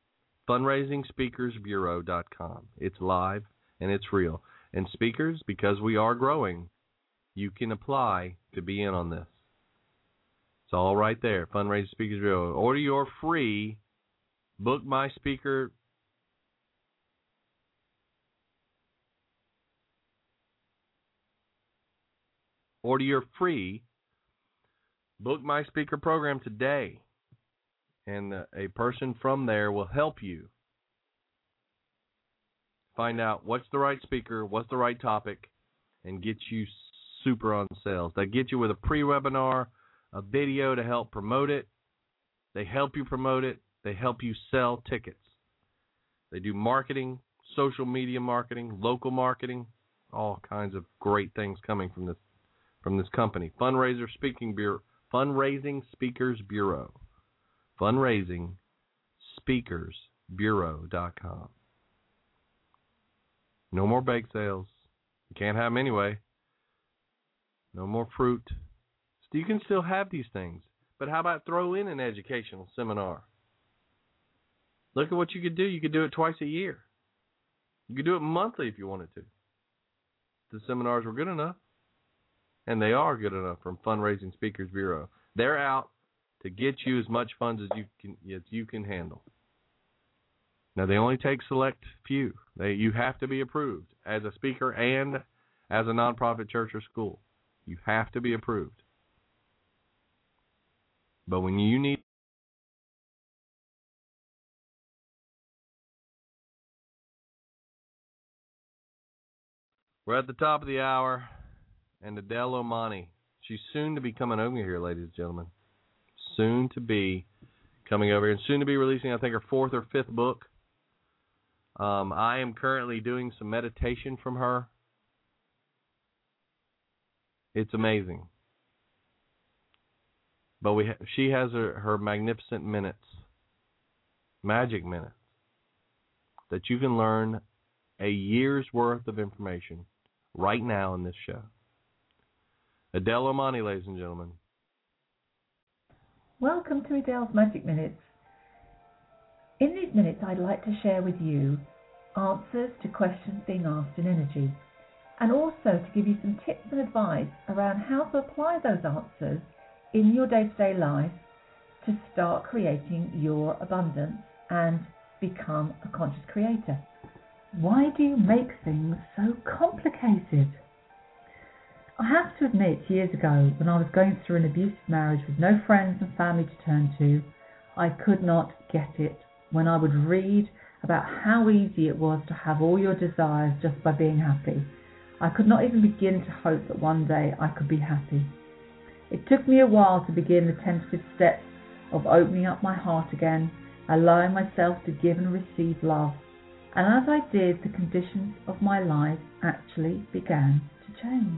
FundraisingSpeakersBureau.com. It's live and it's real. And speakers, because we are growing, you can apply to be in on this. It's all right there. Fundraising Speakers Bureau. Order your free Book My Speaker. Order your free Book My Speaker program today, and a person from there will help you find out what's the right speaker, what's the right topic, and get you super on sales. They get you with a pre-webinar, a video to help promote it. They help you promote it. They help you sell tickets. They do marketing, social media marketing, local marketing, all kinds of great things coming from from this company, Fundraising Speakers Bureau. FundraisingSpeakersBureau.com. No more bake sales. You can't have them anyway. No more fruit. So you can still have these things. But how about throw in an educational seminar? Look at what you could do. You could do it twice a year. You could do it monthly if you wanted to. The seminars were good enough. And they are good enough from Fundraising Speakers Bureau. They're out to get you as much funds as you can handle. Now, they only take select few. You have to be approved as a speaker and as a nonprofit church or school. You have to be approved. But when you need We're at the top of the hour, and Adele Omani, she's soon to be coming over here, ladies and gentlemen. Soon to be coming over here, and soon to be releasing, I think, her 4th or 5th book. I am currently doing some meditation from her. It's amazing. But she has her magnificent minutes, magic minutes, that you can learn a year's worth of information right now in this show. Adele Omani, ladies and gentlemen. Welcome to Adele's Magic Minutes. In these minutes, I'd like to share with you answers to questions being asked in energy, and also to give you some tips and advice around how to apply those answers in your day-to-day life to start creating your abundance and become a conscious creator. Why do you make things so complicated? I have to admit, years ago, when I was going through an abusive marriage with no friends and family to turn to, I could not get it when I would read about how easy it was to have all your desires just by being happy. I could not even begin to hope that one day I could be happy. It took me a while to begin the tentative steps of opening up my heart again, allowing myself to give and receive love. And as I did, the conditions of my life actually began to change.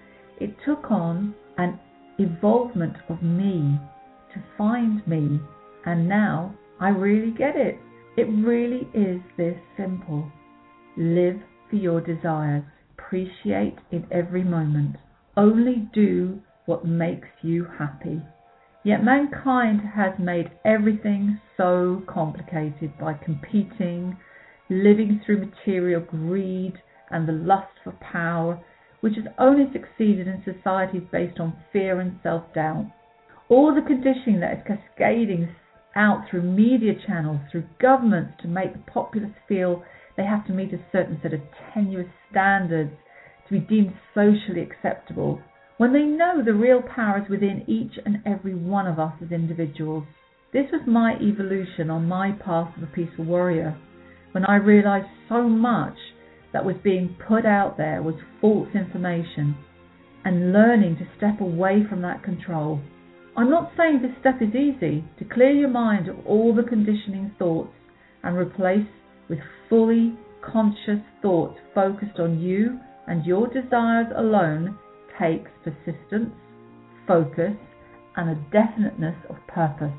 It took on an involvement of me to find me, and now I really get it. It really is this simple. Live for your desires. Appreciate in every moment. Only do what makes you happy. Yet mankind has made everything so complicated by competing, living through material greed and the lust for power, which has only succeeded in societies based on fear and self-doubt. All the conditioning that is cascading out through media channels, through governments, to make the populace feel they have to meet a certain set of tenuous standards to be deemed socially acceptable, when they know the real power is within each and every one of us as individuals. This was my evolution on my path of a peaceful warrior, when I realized so much that was being put out there was false information, and learning to step away from that control. I'm not saying this step is easy, to clear your mind of all the conditioning thoughts and replace with fully conscious thoughts focused on you and your desires alone takes persistence, focus, and a definiteness of purpose.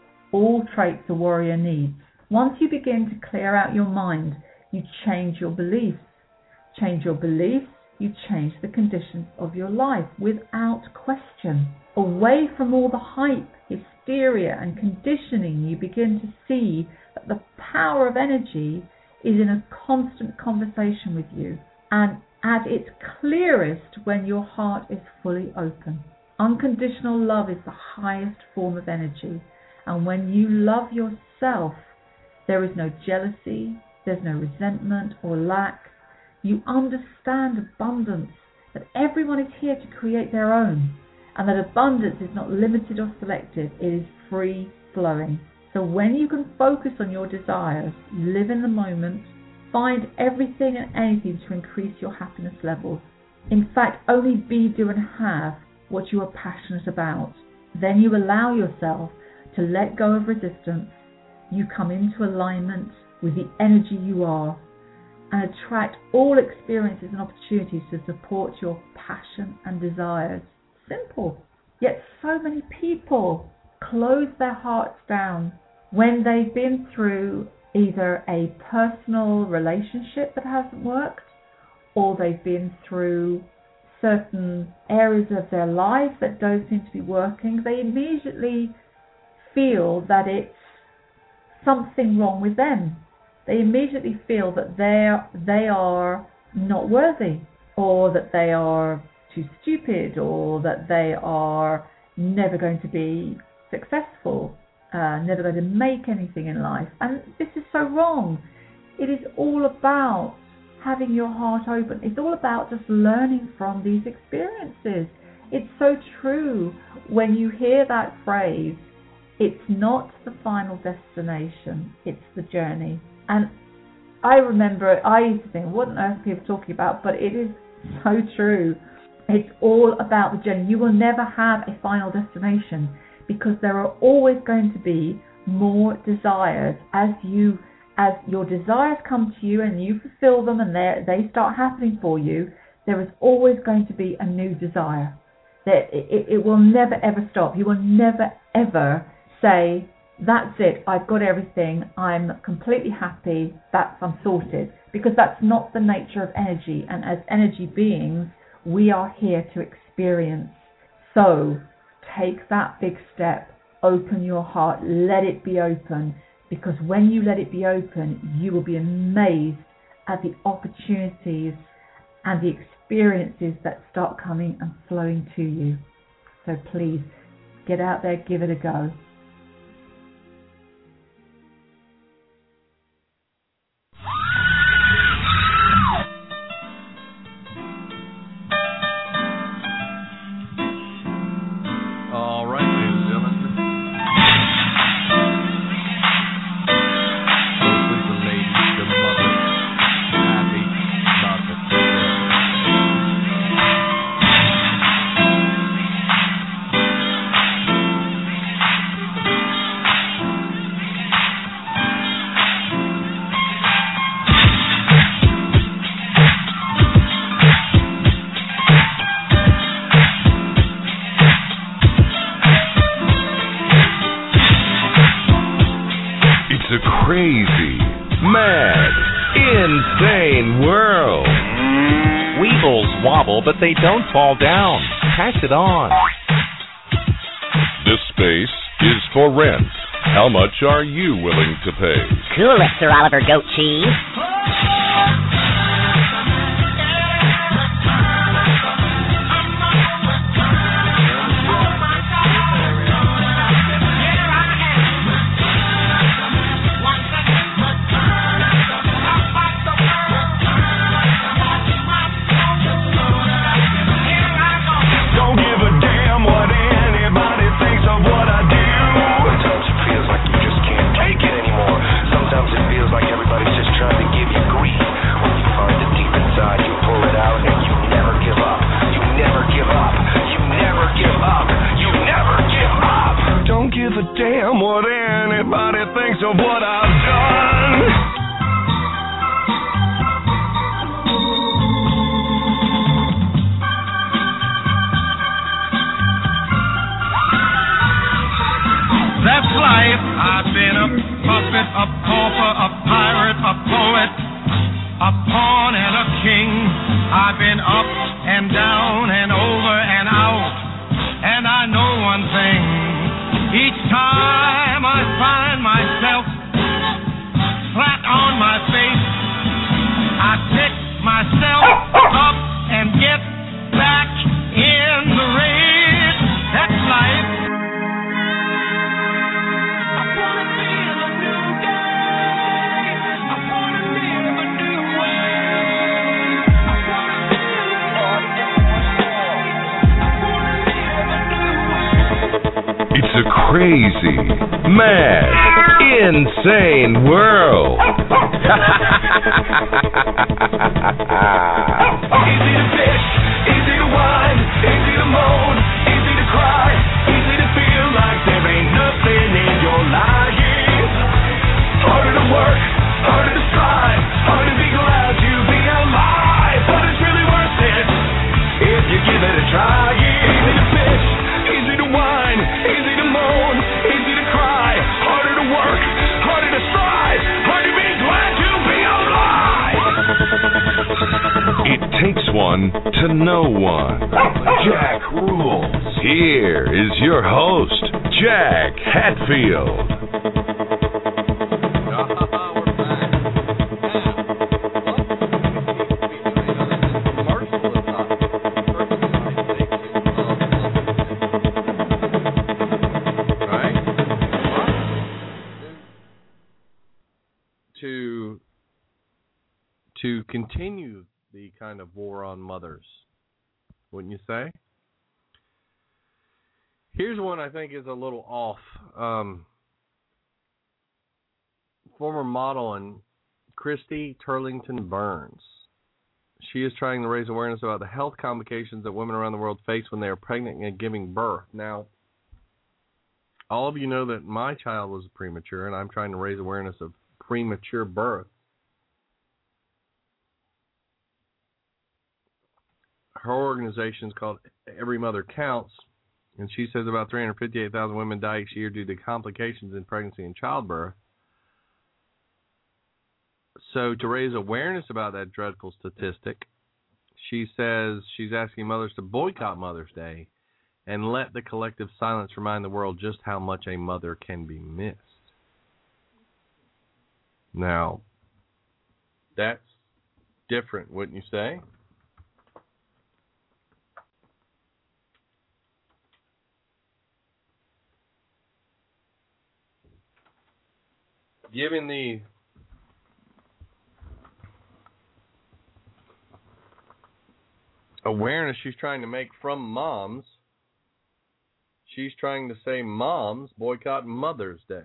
All traits a warrior needs. Once you begin to clear out your mind, you change your beliefs. Change your beliefs, you change the conditions of your life without question. Away from all the hype, hysteria, and conditioning, you begin to see that the power of energy is in a constant conversation with you, and at its clearest when your heart is fully open. Unconditional love is the highest form of energy, and when you love yourself, there is no jealousy, there's no resentment or lack. You understand abundance, that everyone is here to create their own, and that abundance is not limited or selective, it is free-flowing. So when you can focus on your desires, live in the moment, find everything and anything to increase your happiness levels. In fact, only be, do, and have what you are passionate about. Then you allow yourself to let go of resistance. You come into alignment with the energy you are. and attract all experiences and opportunities to support your passion and desires. Simple. Yet so many people close their hearts down when they've been through either a personal relationship that hasn't worked, or they've been through certain areas of their life that don't seem to be working. They immediately feel that it's something wrong with them. They immediately feel that they are not worthy, or that they are too stupid, or that they are never going to be successful, never going to make anything in life. And this is so wrong. It is all about having your heart open. It's all about just learning from these experiences. It's so true when you hear that phrase, it's not the final destination, it's the journey. And I remember, I used to think, what on earth are people talking about? But it is so true. It's all about the journey. You will never have a final destination, because there are always going to be more desires. As your desires come to you and you fulfill them and they start happening for you, there is always going to be a new desire. It will never ever stop. You will never ever say, that's it, I've got everything, I'm completely happy, I'm sorted. Because that's not the nature of energy. And as energy beings, we are here to experience. So take that big step, open your heart, let it be open, because when you let it be open, you will be amazed at the opportunities and the experiences that start coming and flowing to you. So please, get out there, give it a go. Crazy, mad, insane world. Weebles wobble, but they don't fall down. Pass it on. This space is for rent. How much are you willing to pay? Cool it, Sir Oliver Goat Cheese. Damn what anybody thinks of what I've done. That's life. I've been a puppet, a pauper, a pirate, a poet, a pawn and a king. I've been up and down and over and out. And I know one thing. Each time I find myself flat on my face, I pick myself up and get back in the race. That's life. I wanna live a new day. I wanna live a new way. I wanna live a new way. It's a crazy, mad, insane world. Easy to fish, easy to whine, easy to moan, easy to cry, easy to feel like there ain't nothing in your life. Harder to work, harder to strive, harder to be glad you one to no one. Jack rules. Here is your host, Jack Hatfield. To continue the kind of war on mothers, wouldn't you say? Here's one I think is a little off. Former model and Christy Turlington Burns. She is trying to raise awareness about the health complications that women around the world face when they are pregnant and giving birth. Now, all of you know that my child was premature, and I'm trying to raise awareness of premature birth. Her organization is called Every Mother Counts, and she says about 358,000 women die each year due to complications in pregnancy and childbirth. So to raise awareness about that dreadful statistic, she says she's asking mothers to boycott Mother's Day and let the collective silence remind the world just how much a mother can be missed. Now, that's different, wouldn't you say? Given the awareness she's trying to make from moms, she's trying to say moms boycott Mother's Day.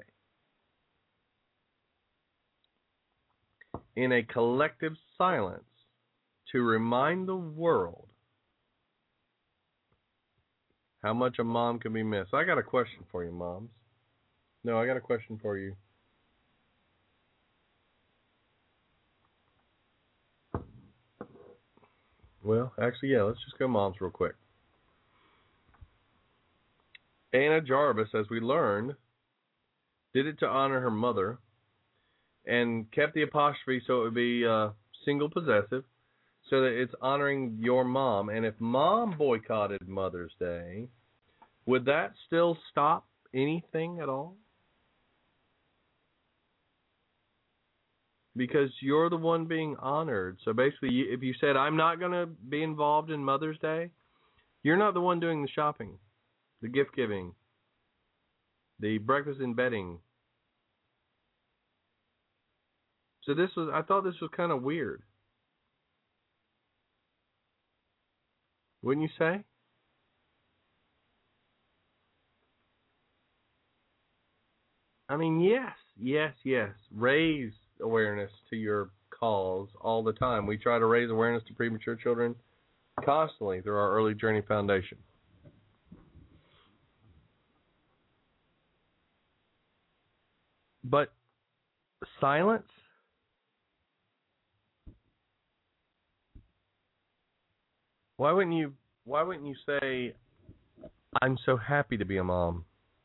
In a collective silence to remind the world how much a mom can be missed. I got a question for you, moms. No, I got a question for you. Well, actually, yeah, let's just go moms real quick. Anna Jarvis, as we learned, did it to honor her mother and kept the apostrophe so it would be single possessive so that it's honoring your mom. And if mom boycotted Mother's Day, would that still stop anything at all? Because you're the one being honored. So basically, if you said, I'm not going to be involved in Mother's Day, you're not the one doing the shopping, the gift giving, the breakfast and bedding. So I thought this was kind of weird. Wouldn't you say? I mean, yes. Raise awareness to your cause all the time. We try to raise awareness to premature children constantly through our Early Journey Foundation. But silence? Why wouldn't you say, I'm so happy to be a mom?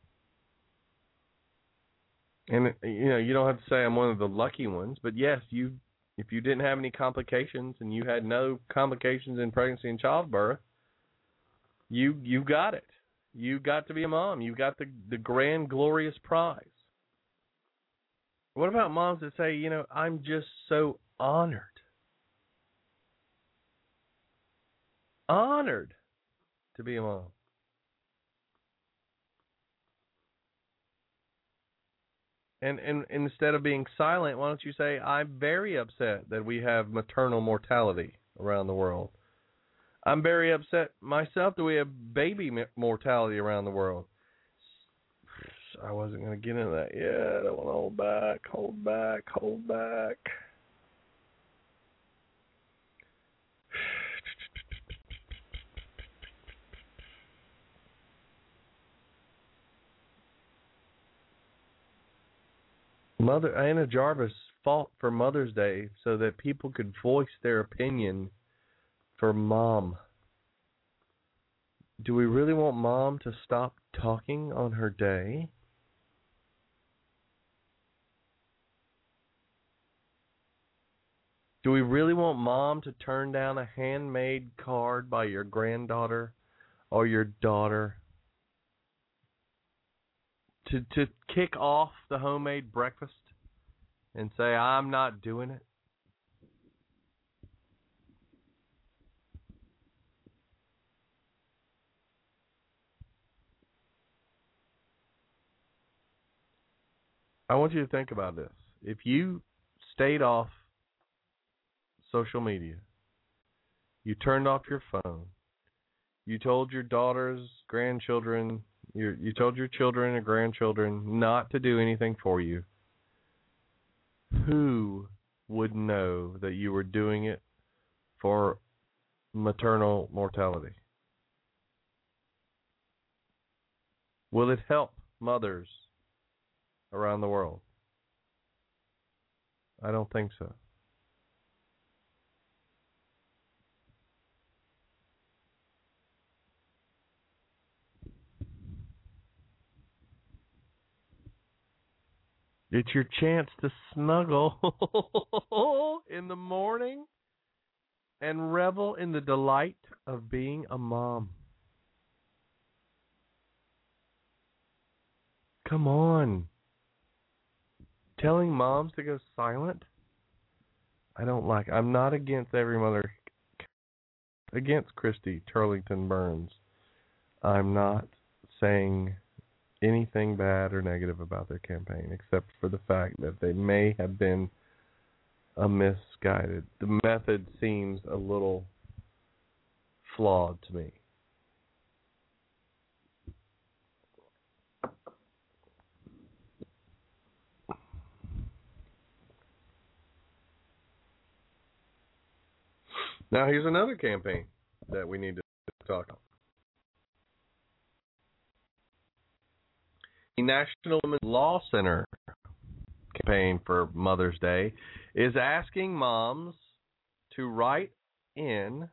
And, you don't have to say I'm one of the lucky ones, but yes, if you didn't have any complications and you had no complications in pregnancy and childbirth, you got it. You got to be a mom. You got the grand, glorious prize. What about moms that say, I'm just so honored? Honored to be a mom. And instead of being silent, why don't you say, I'm very upset that we have maternal mortality around the world. I'm very upset myself that we have baby mortality around the world. I wasn't going to get into that yet. I want to hold back. Mother Anna Jarvis fought for Mother's Day so that people could voice their opinion for mom. Do we really want mom to stop talking on her day? Do we really want mom to turn down a handmade card by your granddaughter or your daughter to kick off the homemade breakfast and say, I'm not doing it? I want you to think about this. If you stayed off social media, you turned off your phone, you told your daughters, grandchildren, you told your children and grandchildren not to do anything for you, who would know that you were doing it for maternal mortality? Will it help mothers around the world? I don't think so. It's your chance to snuggle in the morning and revel in the delight of being a mom. Come on. Telling moms to go silent? I'm not against every mother, against Christy Turlington Burns. I'm not saying anything bad or negative about their campaign, except for the fact that they may have been misguided. The method seems a little flawed to me. Now, here's another campaign that we need to talk about. The National Women's Law Center campaign for Mother's Day is asking moms to write in,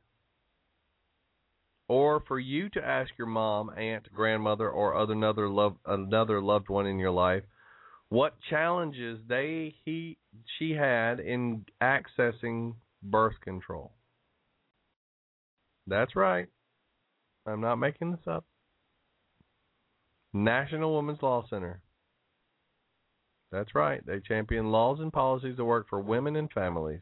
or for you to ask your mom, aunt, grandmother, or another loved one in your life what challenges she had in accessing birth control. That's right. I'm not making this up. National Women's Law Center. That's right. They champion laws and policies that work for women and families.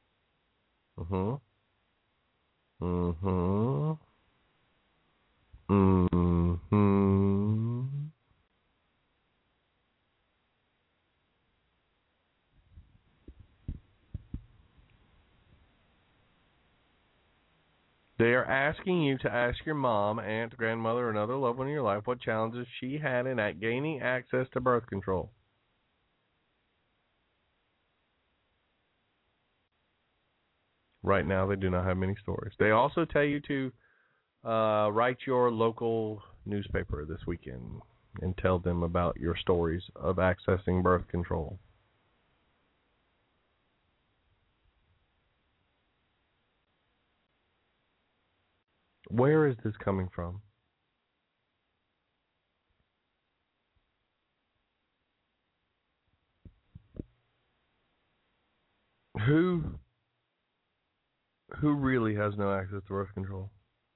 They are asking you to ask your mom, aunt, grandmother, or another loved one in your life what challenges she had in gaining access to birth control. Right now, they do not have many stories. They also tell you to write your local newspaper this weekend and tell them about your stories of accessing birth control. Where is this coming from? Who really has no access to birth control?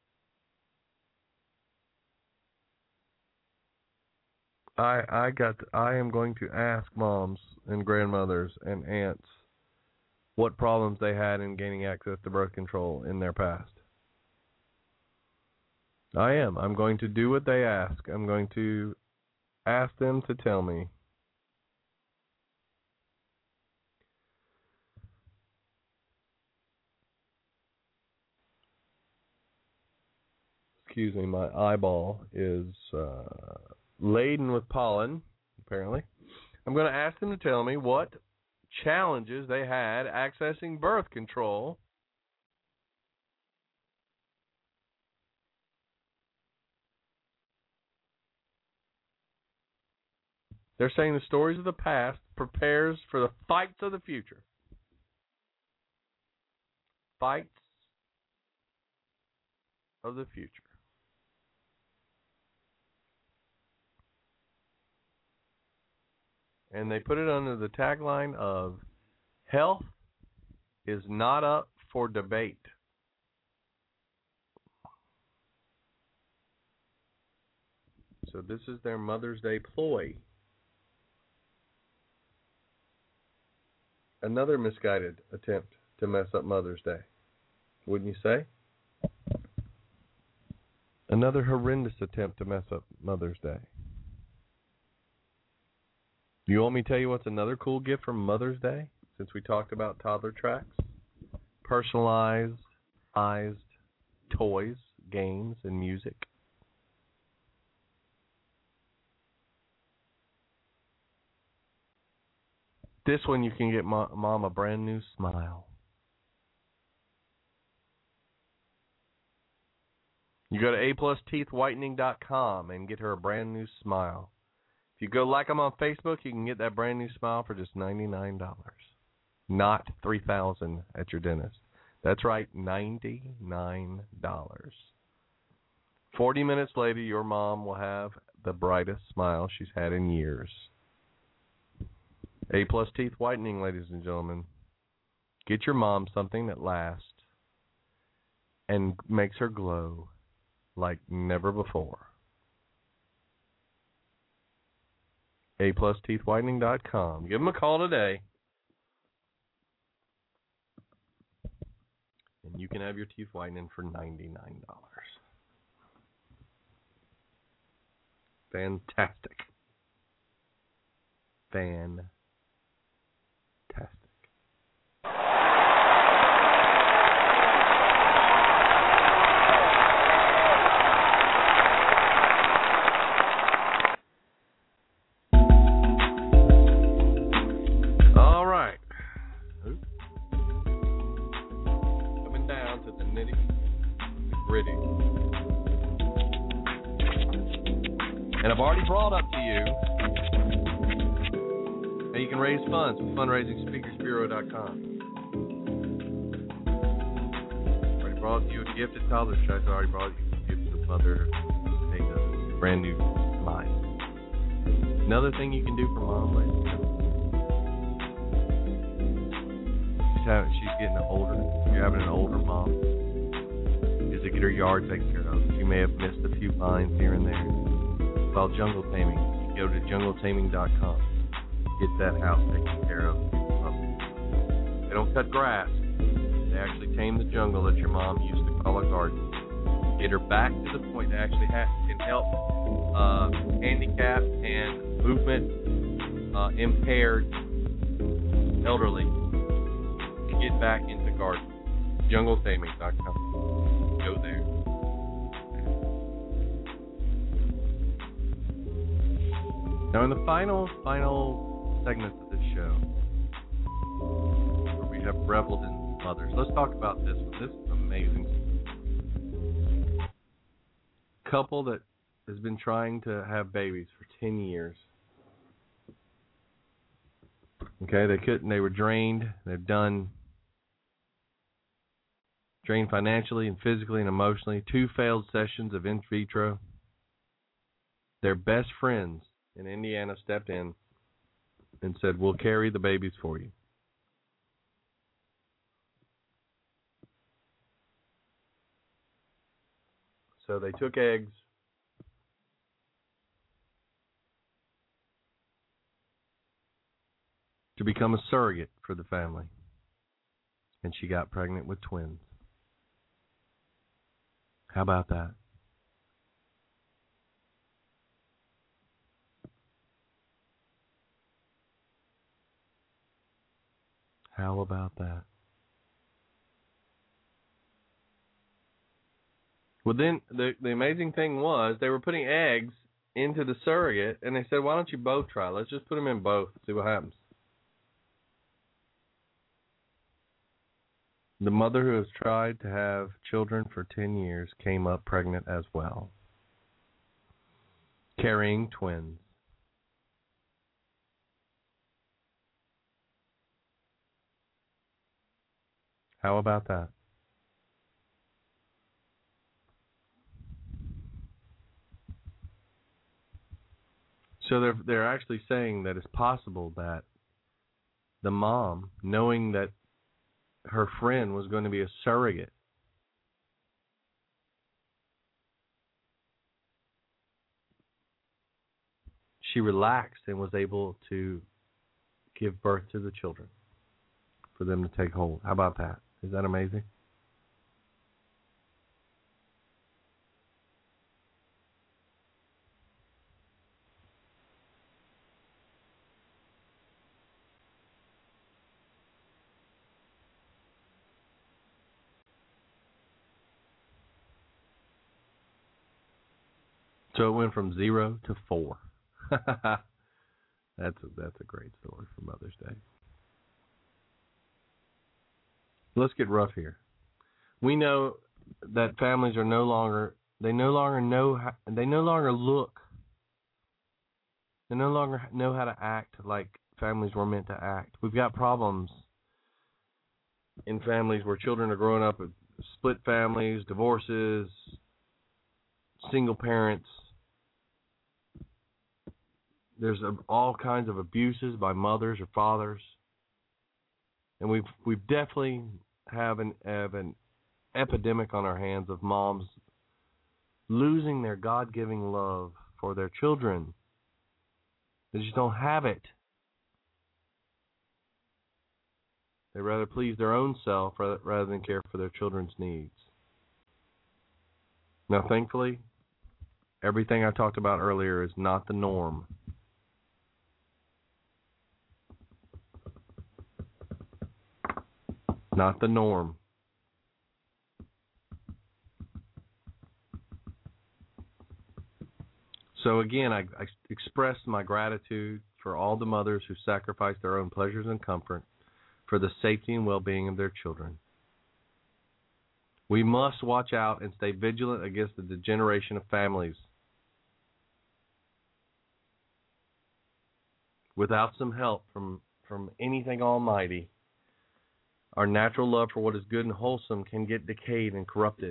I am going to ask moms and grandmothers and aunts what problems they had in gaining access to birth control in their past. I am. I'm going to do what they ask. I'm going to ask them to tell me. Excuse me, my eyeball is laden with pollen, apparently. I'm going to ask them to tell me what challenges they had accessing birth control They're saying the stories of the past prepares for the fights of the future. Fights of the future. And they put it under the tagline of health is not up for debate. So this is their Mother's Day ploy. Another misguided attempt to mess up Mother's Day, wouldn't you say? Another horrendous attempt to mess up Mother's Day. You want me to tell you what's another cool gift from Mother's Day, since we talked about toddler tracks? Personalized toys, games, and music. This one you can get Mom a brand new smile. You go to aplusteethwhitening.com and get her a brand new smile. If you go like them on Facebook, you can get that brand new smile for just $99. Not $3,000 at your dentist. That's right, $99. 40 minutes later, your mom will have the brightest smile she's had in years. A+ Teeth Whitening, ladies and gentlemen. Get your mom something that lasts and makes her glow like never before. aplusteethwhitening.com. Give them a call today, and you can have your teeth whitening for $99. Fantastic. Fantastic. All right. Coming down to the nitty-gritty. And I've already brought up to you how you can raise funds with fundraisingspeakersbureau.com. Already brought you a gift at Toddler's Choice. I already brought you a gift to Mother, a brand new mind. Another thing you can do for Mom, ladies and gentlemen, she's getting older. You're having an older mom. Is to get her yard taken care of. She may have missed a few vines here and there. It's called jungle taming. You go to jungletaming.com. Get that house taken care of. They don't cut grass. They actually tame the jungle that your mom used to call a garden. Get her back to the point that actually can help handicapped and movement impaired elderly get back into gardening. Jungletaming.com. Go there. Now, in the final segments of this show, where we have reveled in mothers, let's talk about this one. This is amazing. Couple that has been trying to have babies for 10 years. Okay, they couldn't. They were drained. They've done drained financially and physically and emotionally. 2 failed sessions of in vitro. Their best friends in Indiana stepped in and said, "We'll carry the babies for you." So they took eggs. To become a surrogate for the family. And she got pregnant with twins. How about that? How about that? Well, then the amazing thing was they were putting eggs into the surrogate, and they said, "Why don't you both try? Let's just put them in both, see what happens." The mother who has tried to have children for 10 years came up pregnant as well, carrying twins. How about that? So they're actually saying that it's possible that the mom, knowing that her friend was going to be a surrogate. She relaxed and was able to give birth to the children for them to take hold. How about that? Is that amazing? So it went from 0 to 4. That's a great story for Mother's Day. Let's get rough here. We know that families are no longer know how to act like families were meant to act. We've got problems in families where children are growing up with split families, divorces, single parents. There's all kinds of abuses by mothers or fathers, and we've definitely have an epidemic on our hands of moms losing their God-giving love for their children. They just don't have it. They rather please their own self rather than care for their children's needs. Now, thankfully, everything I talked about earlier is not the norm. Not the norm. So again, I expressed my gratitude for all the mothers who sacrificed their own pleasures and comfort for the safety and well-being of their children. We must watch out and stay vigilant against the degeneration of families. Without some help from anything almighty, our natural love for what is good and wholesome can get decayed and corrupted.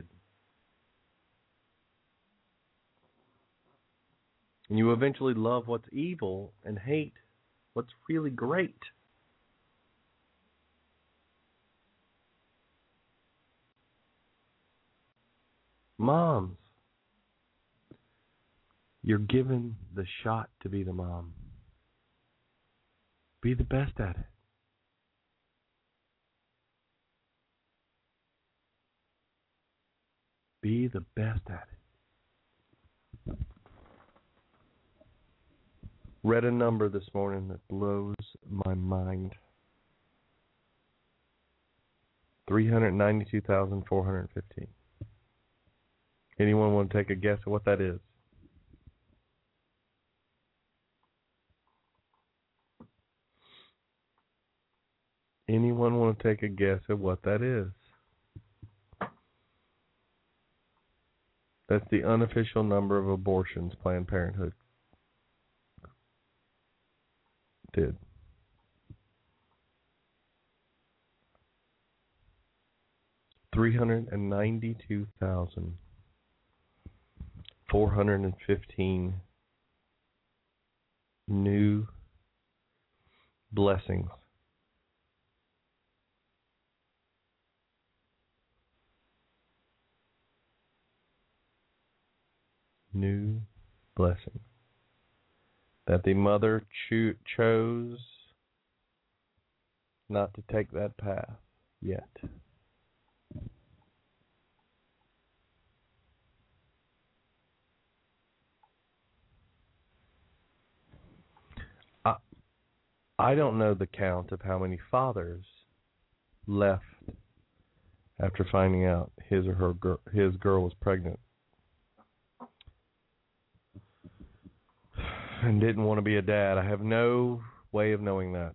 And you eventually love what's evil and hate what's really great. Moms, you're given the shot to be the mom. Be the best at it. Be the best at it. Read a number this morning that blows my mind. 392,415. Anyone want to take a guess at what that is? Anyone want to take a guess at what that is? That's the unofficial number of abortions Planned Parenthood did. $392,415 new blessings. New blessing that the mother chose not to take that path yet. I don't know the count of how many fathers left after finding out his girl was pregnant. And didn't want to be a dad. I have no way of knowing that.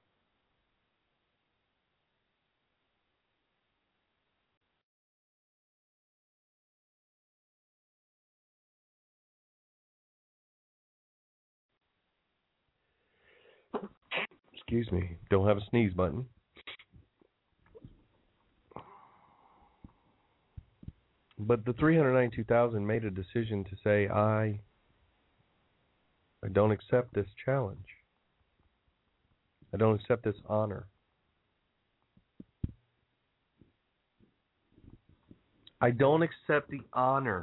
Excuse me. Don't have a sneeze button. But the 392,000 made a decision to say, I don't accept this challenge. I don't accept this honor. I don't accept the honor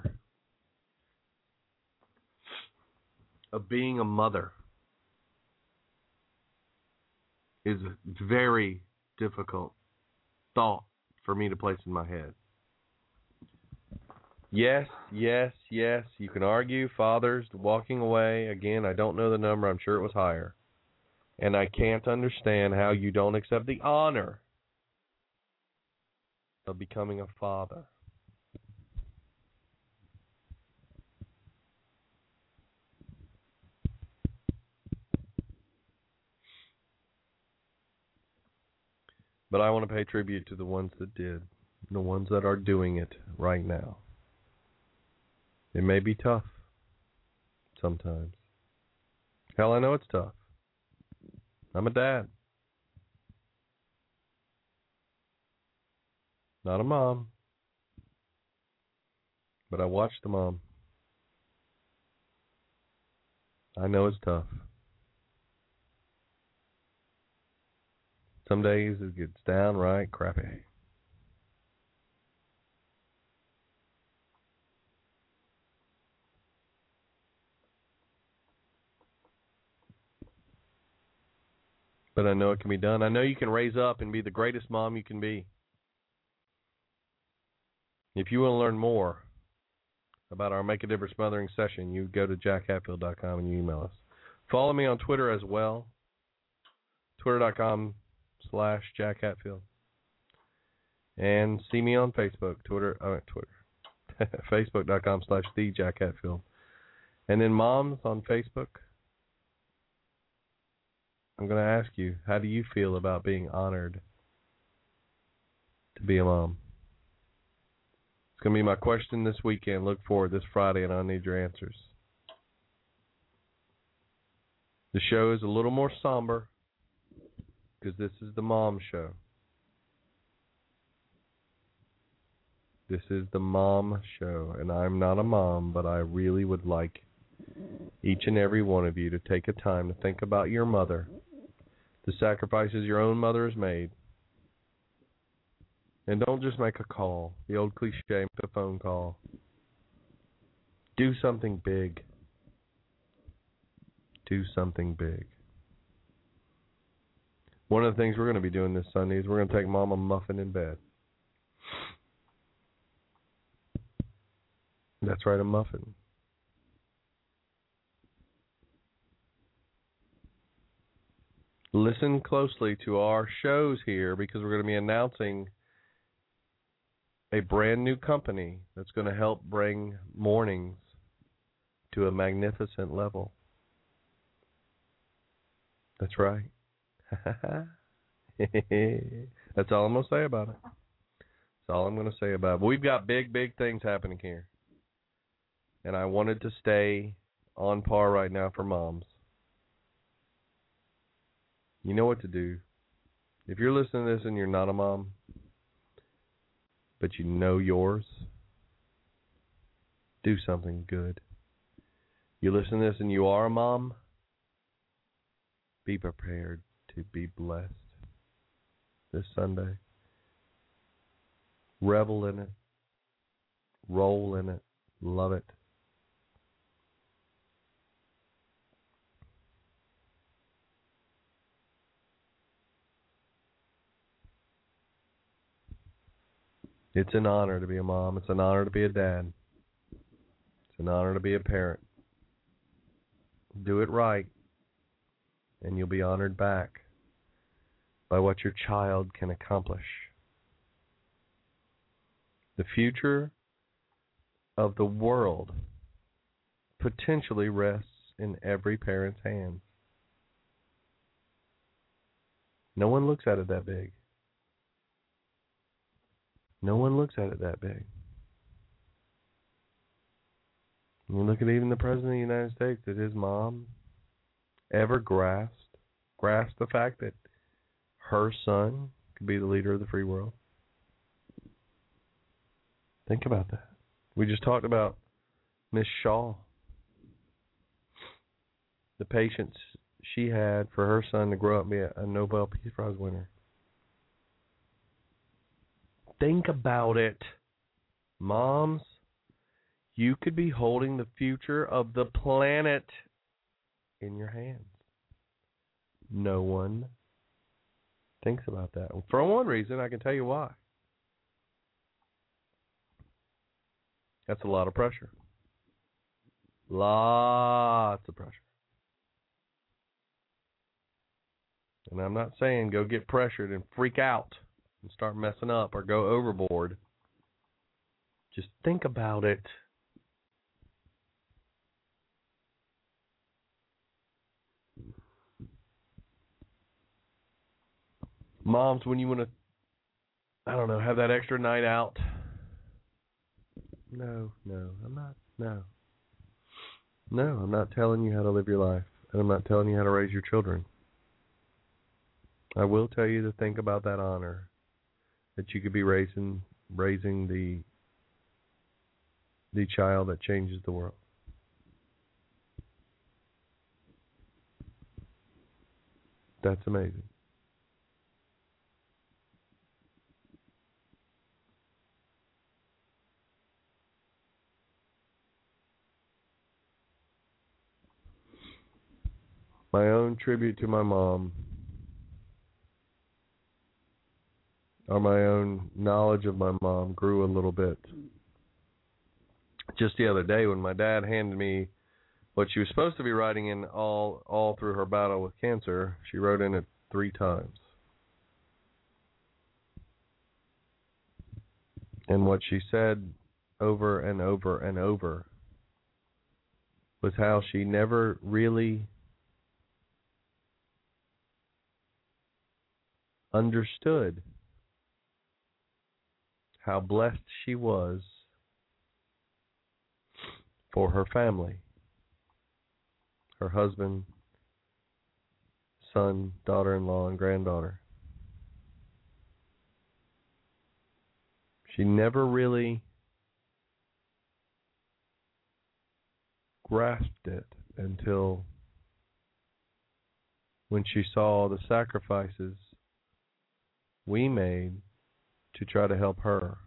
of being a mother is a very difficult thought for me to place in my head. Yes. You can argue fathers walking away. Again, I don't know the number. I'm sure it was higher. And I can't understand how you don't accept the honor of becoming a father. But I want to pay tribute to the ones that did, the ones that are doing it right now. It may be tough sometimes. Hell, I know it's tough. I'm a dad. Not a mom. But I watched the mom. I know it's tough. Some days it gets downright crappy. But I know it can be done. I know you can raise up and be the greatest mom you can be. If you want to learn more about our Make a Difference Mothering session, you go to jackhatfield.com and you email us. Follow me on Twitter as well. Twitter.com/Jack Hatfield. And see me on Facebook, Facebook.com/The Jack Hatfield. And then moms on Facebook, I'm going to ask you, how do you feel about being honored to be a mom? It's going to be my question this weekend. Look forward this Friday, and I need your answers. The show is a little more somber because this is the mom show. This is the mom show, and I'm not a mom, but I really would like each and every one of you to take a time to think about your mother, the sacrifices your own mother has made, and don't just make a call, the old cliche, make a phone call. Do something big. Do something big. One of the things we're going to be doing this Sunday is we're going to take Mom a muffin in bed. That's right, a muffin. Listen closely to our shows here because we're going to be announcing a brand new company that's going to help bring mornings to a magnificent level. That's right. That's all I'm going to say about it. That's all I'm going to say about it. But we've got big, big things happening here. And I wanted to stay on par right now for moms. You know what to do. If you're listening to this and you're not a mom, but you know yours, do something good. You listen to this and you are a mom, be prepared to be blessed this Sunday. Revel in it. Roll in it. Love it. It's an honor to be a mom. It's an honor to be a dad. It's an honor to be a parent. Do it right, and you'll be honored back by what your child can accomplish. The future of the world potentially rests in every parent's hands. No one looks at it that big. No one looks at it that big. You look at even the President of the United States, that his mom ever grasped the fact that her son could be the leader of the free world. Think about that. We just talked about Miss Shaw, the patience she had for her son to grow up and be a Nobel Peace Prize winner. Think about it. Moms, you could be holding the future of the planet in your hands. No one thinks about that. For one reason, I can tell you why. That's a lot of pressure. Lots of pressure. And I'm not saying go get pressured and freak out and start messing up or go overboard. Just think about it. Moms, when you want to, I don't know, have that extra night out. No, I'm not. No, I'm not telling you how to live your life. And I'm not telling you how to raise your children. I will tell you to think about that honor that you could be raising the child that changes the world. That's amazing. My own tribute to my mom, or my own knowledge of my mom, grew a little bit. Just the other day when my dad handed me what she was supposed to be writing in all through her battle with cancer, she wrote in it 3 times. And what she said over and over and over was how she never really understood how blessed she was for her family, her husband, son, daughter-in-law, and granddaughter. She never really grasped it until when she saw the sacrifices we made to try to help her.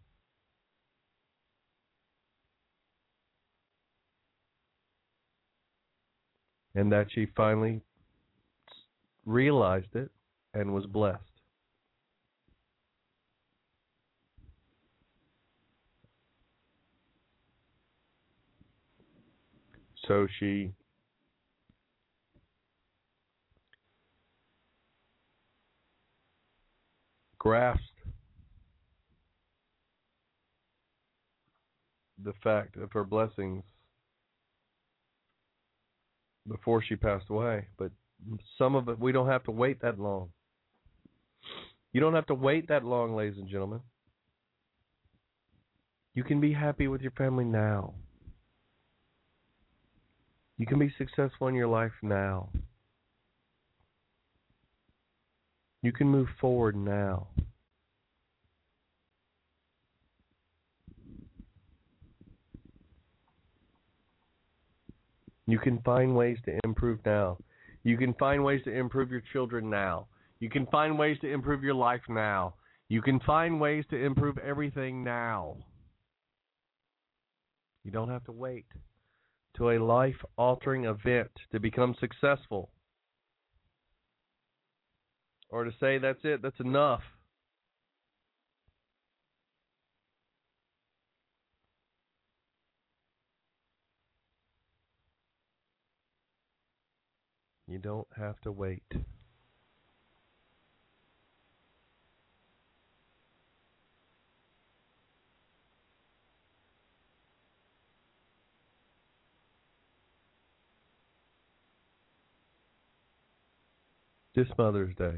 And that she finally realized it and was blessed. So she grasped the fact of her blessings before she passed away. But some of it, we don't have to wait that long. You don't have to wait that long, ladies and gentlemen. You can be happy with your family now. You can be successful in your life now. You can move forward now. You can find ways to improve now. You can find ways to improve your children now. You can find ways to improve your life now. You can find ways to improve everything now. You don't have to wait to a life-altering event to become successful. Or to say, that's it, that's enough. You don't have to wait. This Mother's Day,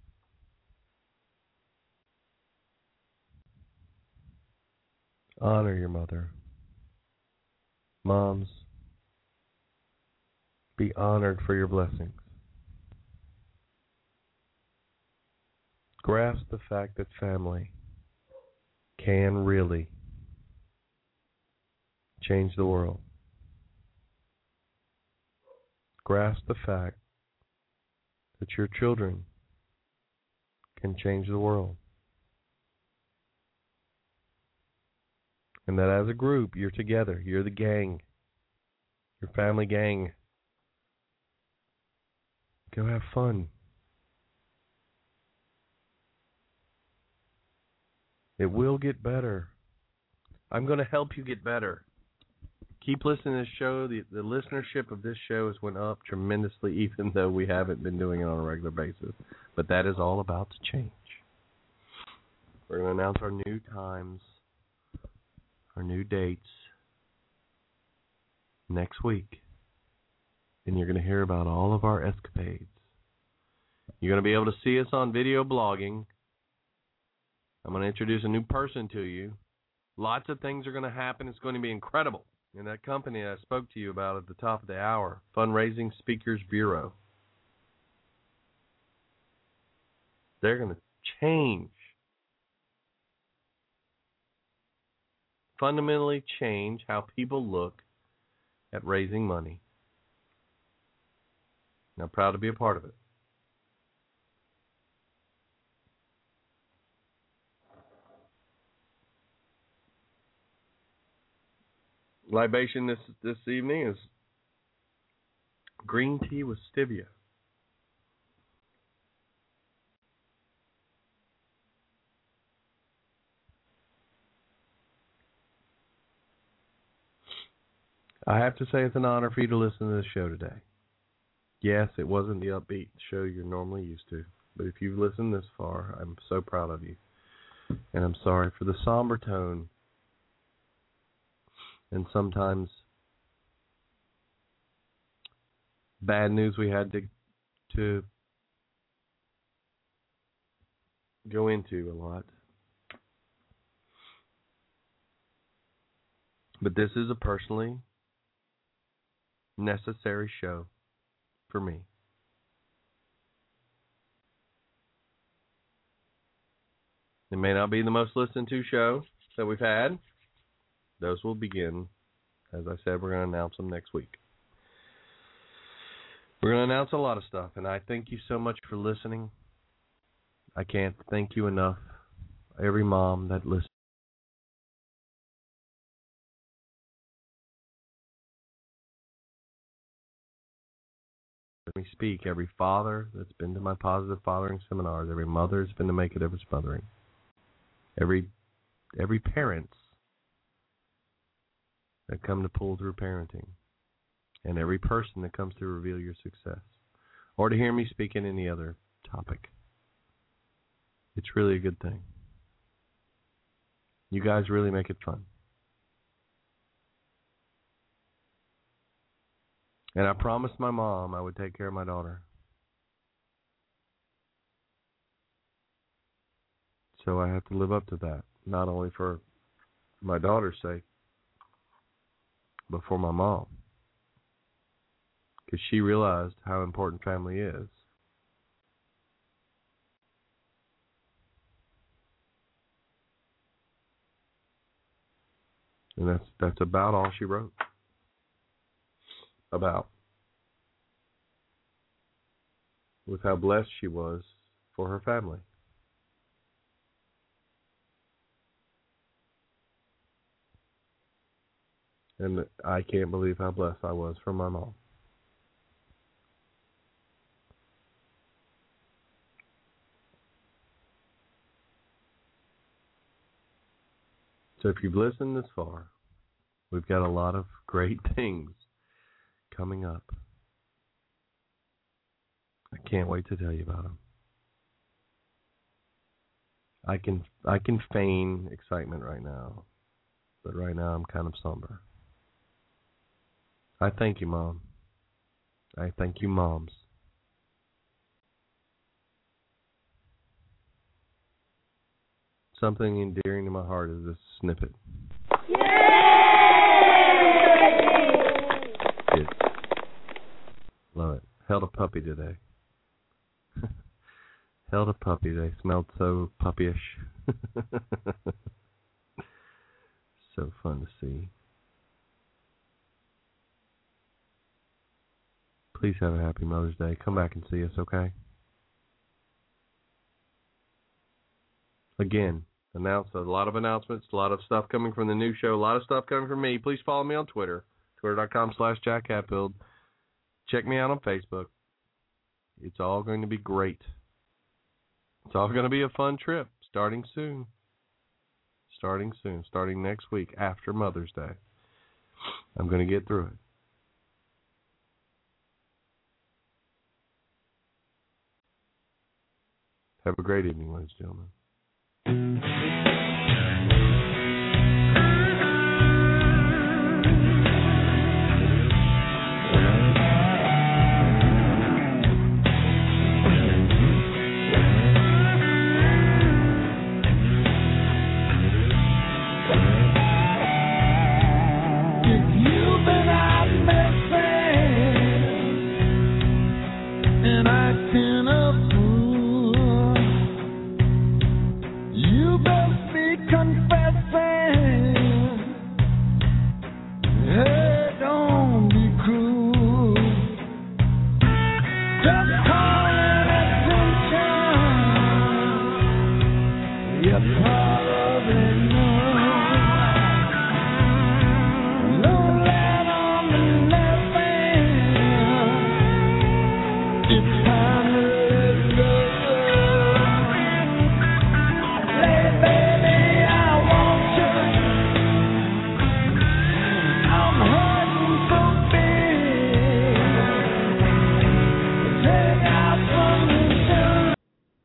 honor your mother. Moms, be honored for your blessings. Grasp the fact that family can really change the world. Grasp the fact that your children can change the world. And that as a group, you're together. You're the gang. Your family gang. Go have fun. It will get better. I'm going to help you get better. Keep listening to this show. The listenership of this show has went up tremendously, even though we haven't been doing it on a regular basis. But that is all about to change. We're going to announce our new times, our new dates next week. And you're going to hear about all of our escapades. You're going to be able to see us on video blogging. I'm going to introduce a new person to you. Lots of things are going to happen. It's going to be incredible. And that company I spoke to you about at the top of the hour, Fundraising Speakers Bureau, they're going to change, fundamentally change how people look at raising money. And I'm proud to be a part of it. Libation this evening is green tea with stevia. I have to say it's an honor for you to listen to this show today. Yes, it wasn't the upbeat show you're normally used to, but if you've listened this far, I'm so proud of you. And I'm sorry for the somber tone and sometimes bad news we had to go into a lot. But this is a personally necessary show for me. It may not be the most listened to show that we've had. Those will begin. As I said, we're going to announce them next week. We're going to announce a lot of stuff, and I thank you so much for listening. I can't thank you enough. Every mom that listens. Let me speak. Every father that's been to my positive fathering seminars, every mother that's been to Make It Ever Smothering, every parents that come to Pull Through Parenting, and every person that comes to Reveal Your Success, or to hear me speak in any other topic. It's really a good thing. You guys really make it fun. And I promised my mom I would take care of my daughter. So I have to live up to that, not only for my daughter's sake, but for my mom. Because she realized how important family is. And that's about all she wrote about. With how blessed she was for her family. And I can't believe how blessed I was from my mom. So if you've listened this far, we've got a lot of great things coming up. I can't wait to tell you about them. I can feign excitement right now, but right now I'm kind of somber. I thank you, Mom. I thank you, moms. Something endearing to my heart is this snippet. Yay! Kids. Love it. Held a puppy today. Held a puppy. They smelled so puppyish. So fun to see. Please have a happy Mother's Day. Come back and see us, okay? Again, Announce a lot of announcements, a lot of stuff coming from the new show, a lot of stuff coming from me. Please follow me on Twitter, twitter.com/Jack Hatfield. Check me out on Facebook. It's all going to be great. It's all going to be a fun trip, starting soon. Starting next week after Mother's Day. I'm going to get through it. Have a great evening, ladies and gentlemen.